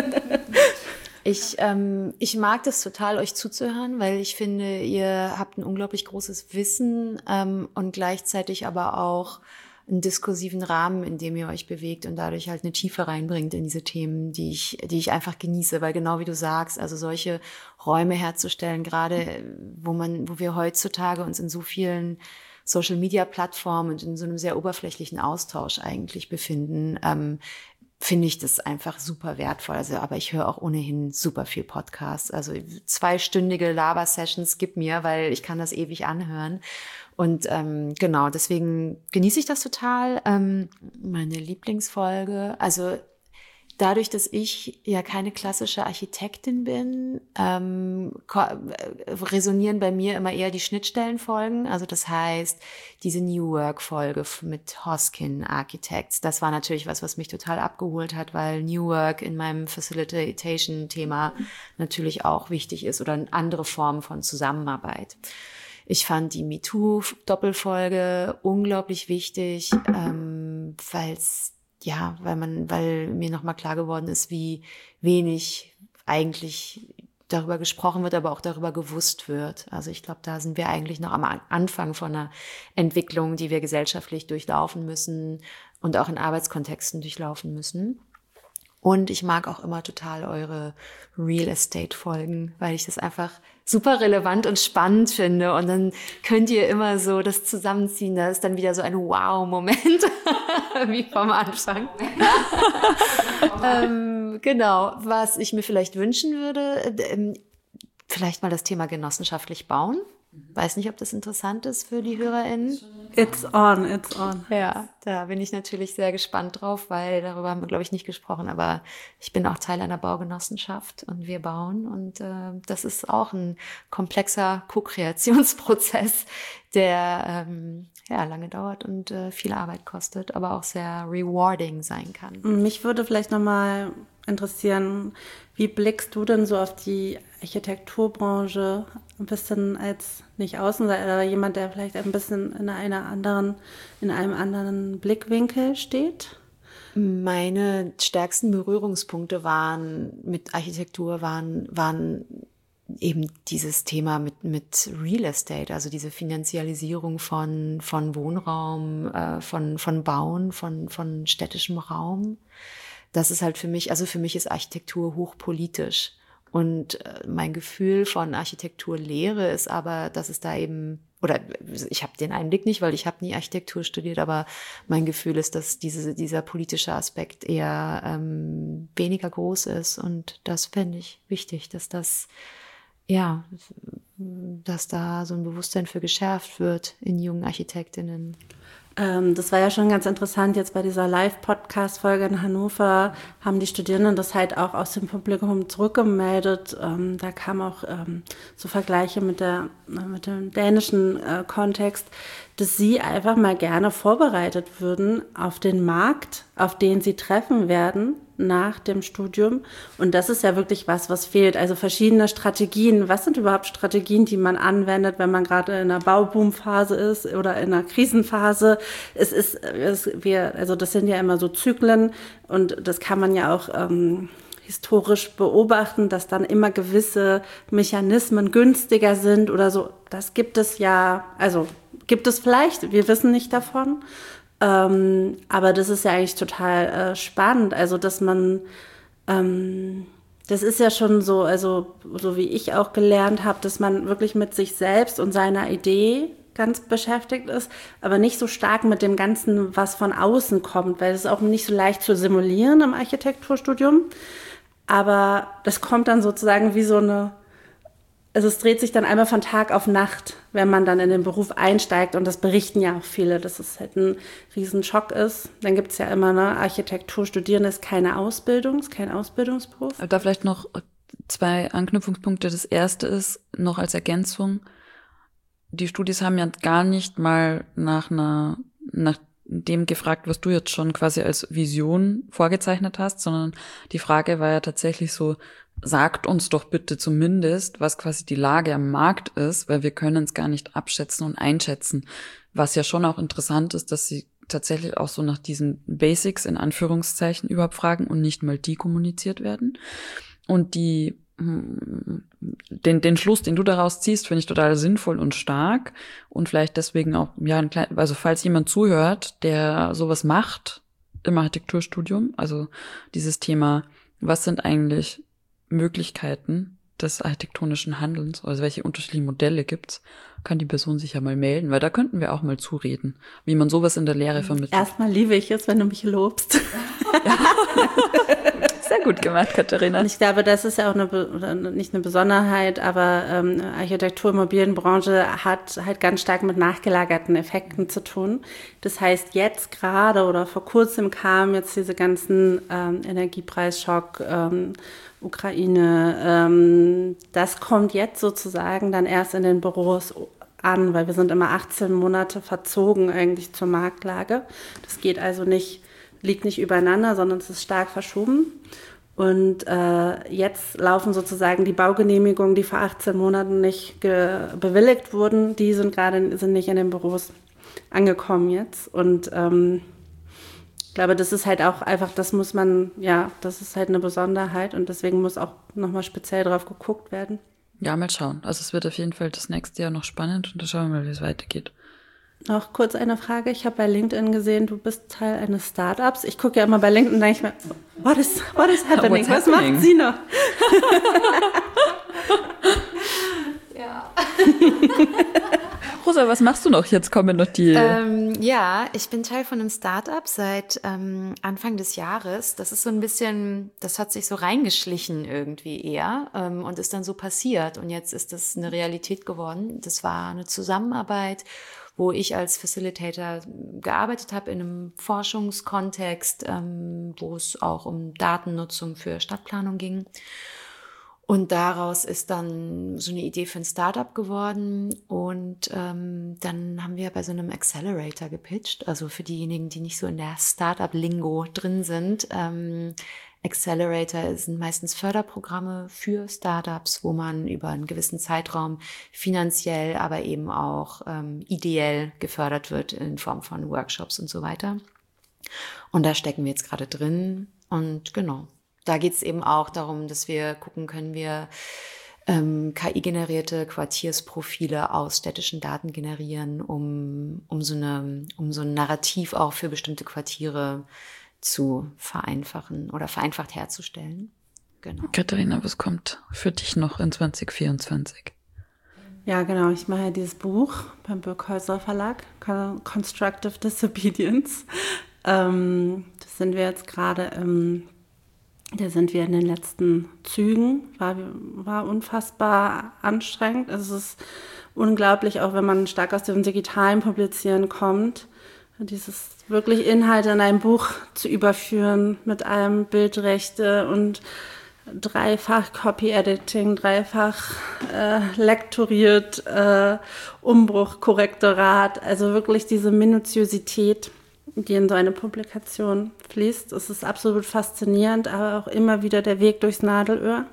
Ich, ähm, ich mag das total, euch zuzuhören, weil ich finde, ihr habt ein unglaublich großes Wissen ähm, und gleichzeitig aber auch einen diskursiven Rahmen, in dem ihr euch bewegt und dadurch halt eine Tiefe reinbringt in diese Themen, die ich, die ich einfach genieße, weil genau wie du sagst, also solche Räume herzustellen, gerade wo man, wo wir heutzutage uns in so vielen Social-Media-Plattformen und in so einem sehr oberflächlichen Austausch eigentlich befinden, ähm, finde ich das einfach super wertvoll. Also, aber ich höre auch ohnehin super viel Podcasts. Also zweistündige Laber-Sessions gib mir, weil ich kann das ewig anhören. Und ähm, genau, deswegen genieße ich das total. Ähm, meine Lieblingsfolge, also dadurch, dass ich ja keine klassische Architektin bin, ähm, resonieren bei mir immer eher die Schnittstellenfolgen. Also das heißt, diese New Work-Folge mit Hoskin Architects, das war natürlich was, was mich total abgeholt hat, weil New Work in meinem Facilitation-Thema natürlich auch wichtig ist oder andere Formen von Zusammenarbeit. Ich fand die MeToo-Doppelfolge unglaublich wichtig, ähm, weil's ja, weil man, weil mir nochmal klar geworden ist, wie wenig eigentlich darüber gesprochen wird, aber auch darüber gewusst wird. Also ich glaube, da sind wir eigentlich noch am Anfang von einer Entwicklung, die wir gesellschaftlich durchlaufen müssen und auch in Arbeitskontexten durchlaufen müssen. Und ich mag auch immer total eure Real Estate-Folgen, weil ich das einfach super relevant und spannend finde. Und dann könnt ihr immer so das zusammenziehen. Da ist dann wieder so ein Wow-Moment, wie vom Anfang. ähm, genau, was ich mir vielleicht wünschen würde, ähm, vielleicht mal das Thema genossenschaftlich bauen. Weiß nicht, ob das interessant ist für die HörerInnen. It's on, it's on. Ja, da bin ich natürlich sehr gespannt drauf, weil darüber haben wir, glaube ich, nicht gesprochen, aber ich bin auch Teil einer Baugenossenschaft und wir bauen und äh, das ist auch ein komplexer Co-Kreationsprozess, der ähm, ja lange dauert und äh, viel Arbeit kostet, aber auch sehr rewarding sein kann. Mich würde vielleicht nochmal interessieren, wie blickst du denn so auf die Architekturbranche ein bisschen als nicht Außenseiter, aber jemand, der vielleicht ein bisschen in einer anderen, in einem anderen Blickwinkel steht? Meine stärksten Berührungspunkte waren mit Architektur waren, waren eben dieses Thema mit, mit Real Estate, also diese Finanzialisierung von, von Wohnraum, äh, von, von Bauen, von, von städtischem Raum. Das ist halt für mich, also für mich ist Architektur hochpolitisch. Und mein Gefühl von Architekturlehre ist aber, dass es da eben, oder ich habe den Einblick nicht, weil ich habe nie Architektur studiert, aber mein Gefühl ist, dass diese, dieser politische Aspekt eher ähm, weniger groß ist. Und das fände ich wichtig, dass das, ja, dass da so ein Bewusstsein für geschärft wird in jungen Architektinnen. Ähm, das war ja schon ganz interessant, jetzt bei dieser Live-Podcast-Folge in Hannover haben die Studierenden das halt auch aus dem Publikum zurückgemeldet. Ähm, da kamen auch ähm, so Vergleiche mit, der, mit dem dänischen äh, Kontext, dass sie einfach mal gerne vorbereitet würden auf den Markt, auf den sie treffen werden nach dem Studium. Und das ist ja wirklich was, was fehlt. Also verschiedene Strategien. Was sind überhaupt Strategien, die man anwendet, wenn man gerade in einer Bauboomphase ist oder in einer Krisenphase? Es ist, es, wir, also das sind ja immer so Zyklen und das kann man ja auch ähm, historisch beobachten, dass dann immer gewisse Mechanismen günstiger sind oder so. Das gibt es ja, also gibt es vielleicht, wir wissen nicht davon. Ähm, aber das ist ja eigentlich total äh, spannend, also dass man, ähm, das ist ja schon so, also so wie ich auch gelernt habe, dass man wirklich mit sich selbst und seiner Idee ganz beschäftigt ist, aber nicht so stark mit dem Ganzen, was von außen kommt, weil das ist auch nicht so leicht zu simulieren im Architekturstudium, aber das kommt dann sozusagen wie so eine, also es dreht sich dann einmal von Tag auf Nacht, wenn man dann in den Beruf einsteigt. Und das berichten ja auch viele, dass es halt ein Riesenschock ist. Dann gibt es ja immer, ne, Architektur studieren ist keine Ausbildung, ist kein Ausbildungsberuf. Da vielleicht noch zwei Anknüpfungspunkte. Das erste ist noch als Ergänzung, die Studis haben ja gar nicht mal nach einer, nach dem gefragt, was du jetzt schon quasi als Vision vorgezeichnet hast, sondern die Frage war ja tatsächlich so, sagt uns doch bitte zumindest, was quasi die Lage am Markt ist, weil wir können es gar nicht abschätzen und einschätzen. Was ja schon auch interessant ist, dass sie tatsächlich auch so nach diesen Basics in Anführungszeichen überhaupt fragen und nicht mal die kommuniziert werden. Und die den den Schluss, den du daraus ziehst, finde ich total sinnvoll und stark und vielleicht deswegen auch, ja, ein klein, also falls jemand zuhört, der sowas macht im Architekturstudium, also dieses Thema, was sind eigentlich Möglichkeiten des architektonischen Handelns, also welche unterschiedlichen Modelle gibt's, kann die Person sich ja mal melden, weil da könnten wir auch mal zureden, wie man sowas in der Lehre vermittelt. Erstmal liebe ich es, wenn du mich lobst. Ja. Sehr gut gemacht, Katharina. Und ich glaube, das ist ja auch eine, nicht eine Besonderheit, aber ähm, Architektur- und Immobilienbranche hat halt ganz stark mit nachgelagerten Effekten zu tun. Das heißt, jetzt gerade oder vor kurzem kamen jetzt diese ganzen ähm, Energiepreisschock, ähm, Ukraine, ähm, das kommt jetzt sozusagen dann erst in den Büros an, weil wir sind immer achtzehn Monate verzogen eigentlich zur Marktlage. Das geht also nicht, liegt nicht übereinander, sondern es ist stark verschoben. Und äh, jetzt laufen sozusagen die Baugenehmigungen, die vor achtzehn Monaten nicht ge- bewilligt wurden, die sind gerade sind nicht in den Büros angekommen jetzt. Und ähm, ich glaube, das ist halt auch einfach, das muss man, ja, das ist halt eine Besonderheit und deswegen muss auch nochmal speziell drauf geguckt werden. Ja, mal schauen. Also es wird auf jeden Fall das nächste Jahr noch spannend und da schauen wir mal, wie es weitergeht. Noch kurz eine Frage. Ich habe bei LinkedIn gesehen, du bist Teil eines Startups. Ich gucke ja immer bei LinkedIn und denke ich mir, what is, what is happening? What's Was happening? macht sie noch? Ja. Rosa, was machst du noch? Jetzt kommen noch die... Ähm, ja, ich bin Teil von einem Startup seit ähm, Anfang des Jahres. Das ist so ein bisschen, das hat sich so reingeschlichen irgendwie eher ähm, und ist dann so passiert. Und jetzt ist das eine Realität geworden. Das war eine Zusammenarbeit, wo ich als Facilitator gearbeitet habe in einem Forschungskontext, ähm, wo es auch um Datennutzung für Stadtplanung ging. Und daraus ist dann so eine Idee für ein Startup geworden und ähm, dann haben wir bei so einem Accelerator gepitcht, also für diejenigen, die nicht so in der Startup-Lingo drin sind. Ähm, Accelerator sind meistens Förderprogramme für Startups, wo man über einen gewissen Zeitraum finanziell, aber eben auch ähm, ideell gefördert wird in Form von Workshops und so weiter. Und da stecken wir jetzt gerade drin und genau. Da geht es eben auch darum, dass wir gucken, können wir ähm, K I-generierte Quartiersprofile aus städtischen Daten generieren, um, um, so eine, um so ein Narrativ auch für bestimmte Quartiere zu vereinfachen oder vereinfacht herzustellen. Genau. Katharina, was kommt für dich noch in zwanzig vierundzwanzig? Ja, genau. Ich mache ja dieses Buch beim Birkhäuser Verlag, Constructive Disobedience. Ähm, das sind wir jetzt gerade im Da sind wir in den letzten Zügen, war, war unfassbar anstrengend. Es ist unglaublich, auch wenn man stark aus dem digitalen Publizieren kommt, dieses wirklich Inhalte in ein Buch zu überführen mit allem Bildrechte und dreifach Copy-Editing, dreifach äh, lektoriert, äh, Umbruch, Korrektorat, also wirklich diese Minutiosität, die in so eine Publikation fließt. Es ist absolut faszinierend, aber auch immer wieder der Weg durchs Nadelöhr.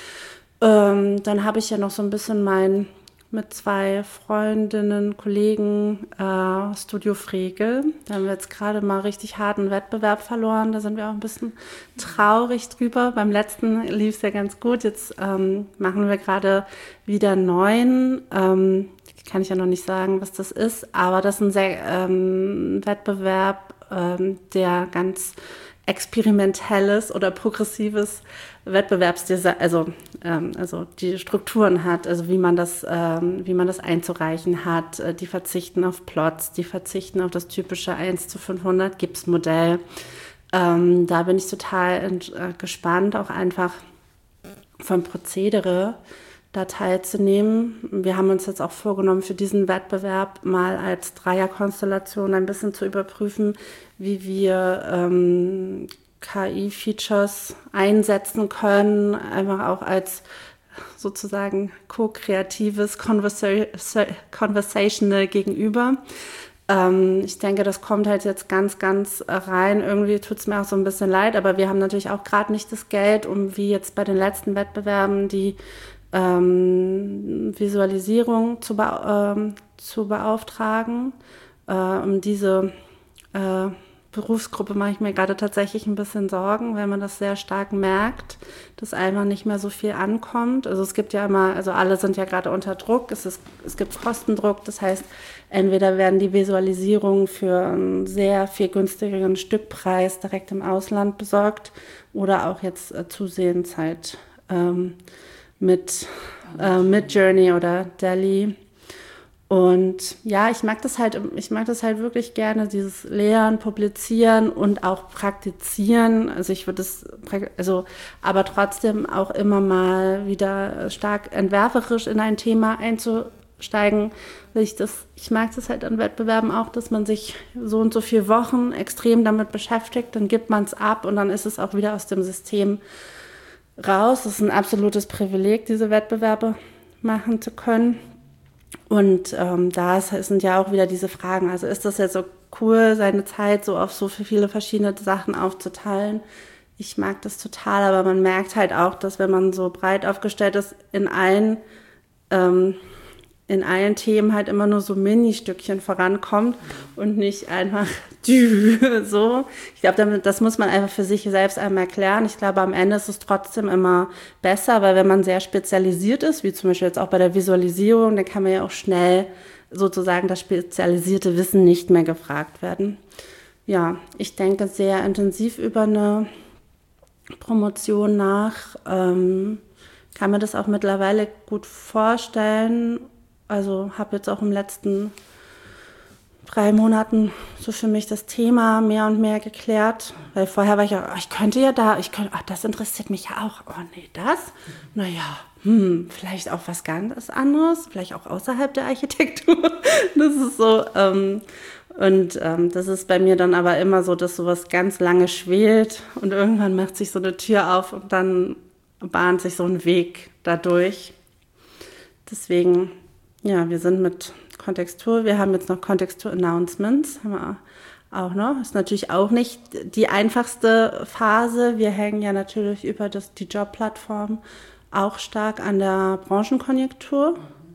Ähm, dann habe ich ja noch so ein bisschen mein, mit zwei Freundinnen, Kollegen, äh, Studio Frege. Da haben wir jetzt gerade mal richtig harten Wettbewerb verloren. Da sind wir auch ein bisschen traurig drüber. Beim letzten lief es ja ganz gut. Jetzt ähm, machen wir gerade wieder neuen. Ähm, kann ich ja noch nicht sagen, was das ist, aber das ist ein sehr, ähm, Wettbewerb, ähm, der ganz experimentelles oder progressives Wettbewerbsdesign, also, ähm, also die Strukturen hat, also wie man das, ähm, wie man das einzureichen hat, die verzichten auf Plots, die verzichten auf das typische eins zu fünfhundert Gipsmodell. Ähm, da bin ich total ent- äh, gespannt, auch einfach vom Prozedere da teilzunehmen. Wir haben uns jetzt auch vorgenommen, für diesen Wettbewerb mal als Dreierkonstellation ein bisschen zu überprüfen, wie wir ähm, K I-Features einsetzen können, einfach auch als sozusagen co-kreatives Conversa- Conversational Gegenüber. Ähm, ich denke, das kommt halt jetzt ganz, ganz rein. Irgendwie tut es mir auch so ein bisschen leid, aber wir haben natürlich auch gerade nicht das Geld, um wie jetzt bei den letzten Wettbewerben die Ähm, Visualisierung zu, be- ähm, zu beauftragen. Äh, um diese äh, Berufsgruppe mache ich mir gerade tatsächlich ein bisschen Sorgen, weil man das sehr stark merkt, dass einfach nicht mehr so viel ankommt. Also es gibt ja immer, also alle sind ja gerade unter Druck, es, ist, es gibt Kostendruck, das heißt, entweder werden die Visualisierungen für einen sehr viel günstigeren Stückpreis direkt im Ausland besorgt oder auch jetzt äh, zusehends halt ähm, mit äh, Midjourney oder DALL-E. Und ja, ich mag das halt, ich mag das halt wirklich gerne, dieses Lehren, Publizieren und auch Praktizieren. Also ich würde es, also, aber trotzdem auch immer mal wieder stark entwerferisch in ein Thema einzusteigen. Weil ich das, ich mag das halt an Wettbewerben auch, dass man sich so und so viele Wochen extrem damit beschäftigt, dann gibt man es ab und dann ist es auch wieder aus dem System raus. Das ist ein absolutes Privileg, diese Wettbewerbe machen zu können. Und ähm, da sind ja auch wieder diese Fragen. Also ist das jetzt so cool, seine Zeit so auf so viele verschiedene Sachen aufzuteilen? Ich mag das total, aber man merkt halt auch, dass wenn man so breit aufgestellt ist, in allen, ähm, in allen Themen halt immer nur so Mini-Stückchen vorankommt und nicht einfach so. Ich glaube, das muss man einfach für sich selbst einmal erklären. Ich glaube, am Ende ist es trotzdem immer besser, weil wenn man sehr spezialisiert ist, wie zum Beispiel jetzt auch bei der Visualisierung, dann kann man ja auch schnell sozusagen das spezialisierte Wissen nicht mehr gefragt werden. Ja, ich denke sehr intensiv über eine Promotion nach, ähm, kann mir das auch mittlerweile gut vorstellen. Also habe jetzt auch im letzten drei Monaten so für mich das Thema mehr und mehr geklärt. Weil vorher war ich ja, ich könnte ja da, ich könnte, ach, das interessiert mich ja auch. Oh nee, das? Naja, hm, vielleicht auch was ganz anderes, vielleicht auch außerhalb der Architektur. Das ist so, ähm, und ähm, das ist bei mir dann aber immer so, dass sowas ganz lange schwelt und irgendwann macht sich so eine Tür auf und dann bahnt sich so ein Weg dadurch. Deswegen, ja, wir sind mit Kontextur, wir haben jetzt noch Kontextur-Announcements, haben wir auch noch. Ist natürlich auch nicht die einfachste Phase. Wir hängen ja natürlich über das, die Jobplattform auch stark an der Branchenkonjunktur.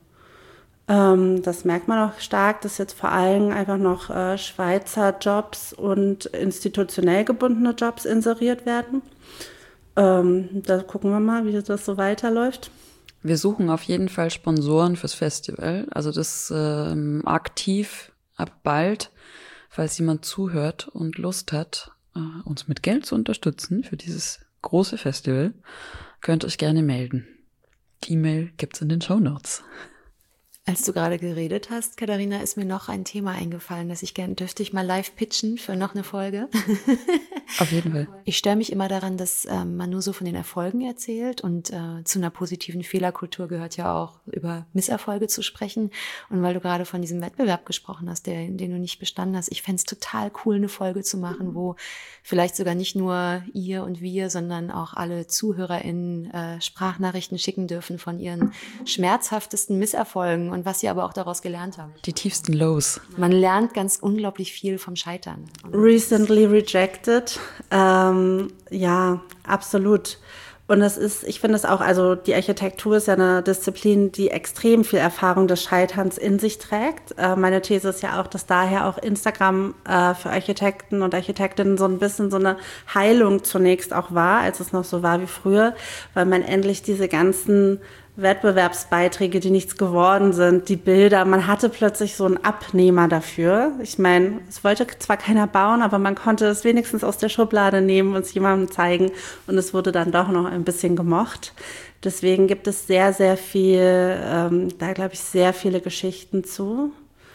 Ähm, das merkt man auch stark, dass jetzt vor allem einfach noch äh, Schweizer Jobs und institutionell gebundene Jobs inseriert werden. Ähm, da gucken wir mal, wie das so weiterläuft. Wir suchen auf jeden Fall Sponsoren fürs Festival. Also das ähm, aktiv ab bald, falls jemand zuhört und Lust hat, äh, uns mit Geld zu unterstützen für dieses große Festival, könnt euch gerne melden. Die E-Mail gibt's in den Shownotes. Als du gerade geredet hast, Katharina, ist mir noch ein Thema eingefallen, das ich gerne, dürfte ich mal live pitchen für noch eine Folge? Auf jeden Fall. Ich störe mich immer daran, dass ähm, man nur so von den Erfolgen erzählt und äh, zu einer positiven Fehlerkultur gehört ja auch, über Misserfolge zu sprechen. Und weil du gerade von diesem Wettbewerb gesprochen hast, der, den du nicht bestanden hast, ich fände es total cool, eine Folge zu machen, wo vielleicht sogar nicht nur ihr und wir, sondern auch alle ZuhörerInnen äh, Sprachnachrichten schicken dürfen von ihren schmerzhaftesten Misserfolgen und was sie aber auch daraus gelernt haben. Die tiefsten Lows. Man lernt ganz unglaublich viel vom Scheitern. Recently rejected. Ähm, ja, absolut. Und das ist, ich finde es auch, also die Architektur ist ja eine Disziplin, die extrem viel Erfahrung des Scheiterns in sich trägt. Äh, meine These ist ja auch, dass daher auch Instagram äh, für Architekten und Architektinnen so ein bisschen so eine Heilung zunächst auch war, als es noch so war wie früher, weil man endlich diese ganzen Wettbewerbsbeiträge, die nichts geworden sind, die Bilder, man hatte plötzlich so einen Abnehmer dafür. Ich meine, es wollte zwar keiner bauen, aber man konnte es wenigstens aus der Schublade nehmen und es jemandem zeigen und es wurde dann doch noch ein bisschen gemocht. Deswegen gibt es sehr, sehr viel, ähm, da glaube ich, sehr viele Geschichten zu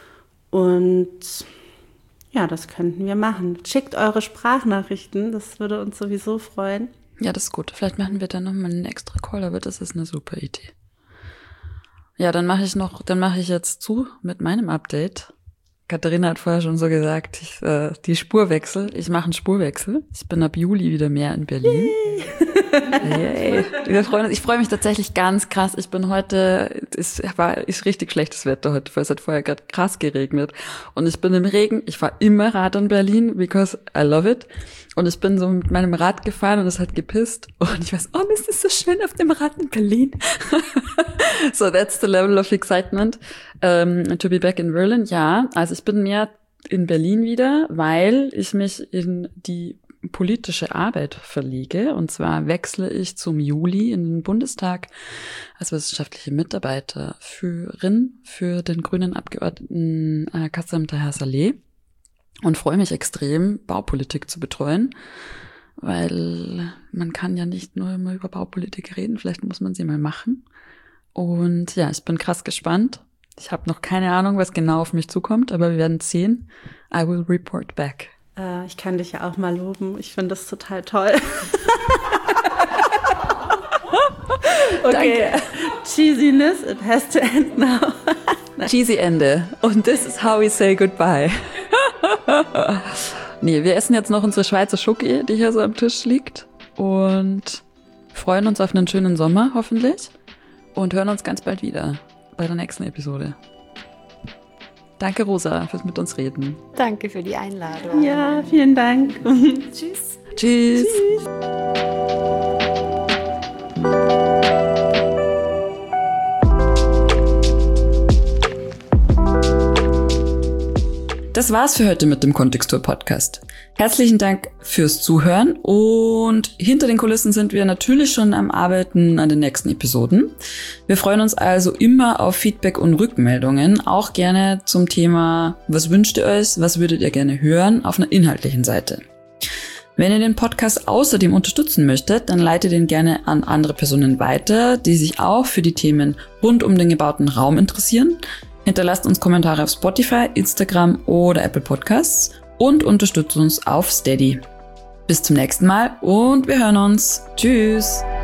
und ja, das könnten wir machen. Schickt eure Sprachnachrichten, das würde uns sowieso freuen. Ja, das ist gut. Vielleicht machen wir dann nochmal einen extra Call, aber das ist eine super Idee. Ja, dann mache ich noch, dann mache ich jetzt zu mit meinem Update. Katharina hat vorher schon so gesagt, ich, äh, die Spurwechsel. Ich mache einen Spurwechsel. Ich bin ab Juli wieder mehr in Berlin. Yay. Wir freuen uns. Ich freue mich tatsächlich ganz krass. Ich bin heute, es war ist richtig schlechtes Wetter heute, weil es hat vorher gerade krass geregnet. Und ich bin im Regen. Ich fahre immer Rad in Berlin, because I love it. Und ich bin so mit meinem Rad gefahren und es hat gepisst. Und ich weiß, oh, ist das so schön auf dem Rad in Berlin. So, that's the level of excitement. Um, to be back in Berlin, ja. Also ich bin mehr in Berlin wieder, weil ich mich in die politische Arbeit verlege. Und zwar wechsle ich zum Juli in den Bundestag als wissenschaftliche Mitarbeiterin für den grünen Abgeordneten äh, Kassem Taher Saleh. Und freue mich extrem, Baupolitik zu betreuen, weil man kann ja nicht nur immer über Baupolitik reden, vielleicht muss man sie mal machen. Und ja, ich bin krass gespannt. Ich habe noch keine Ahnung, was genau auf mich zukommt, aber wir werden sehen. I will report back. Äh, ich kann dich ja auch mal loben. Ich finde das total toll. Okay. Danke. Cheesiness, it has to end now. Cheesy Ende. Und this is how we say goodbye. Nee, wir essen jetzt noch unsere Schweizer Schoki, die hier so am Tisch liegt. Und freuen uns auf einen schönen Sommer, hoffentlich. Und hören uns ganz bald wieder bei der nächsten Episode. Danke, Rosa, fürs mit uns reden. Danke für die Einladung. Ja, vielen Dank. Tschüss. Tschüss. Tschüss. Das war's für heute mit dem Kontextur-Podcast. Herzlichen Dank fürs Zuhören und hinter den Kulissen sind wir natürlich schon am Arbeiten an den nächsten Episoden. Wir freuen uns also immer auf Feedback und Rückmeldungen, auch gerne zum Thema, was wünscht ihr euch, was würdet ihr gerne hören, auf einer inhaltlichen Seite. Wenn ihr den Podcast außerdem unterstützen möchtet, dann leitet ihn gerne an andere Personen weiter, die sich auch für die Themen rund um den gebauten Raum interessieren. Hinterlasst uns Kommentare auf Spotify, Instagram oder Apple Podcasts und unterstützt uns auf Steady. Bis zum nächsten Mal und wir hören uns. Tschüss!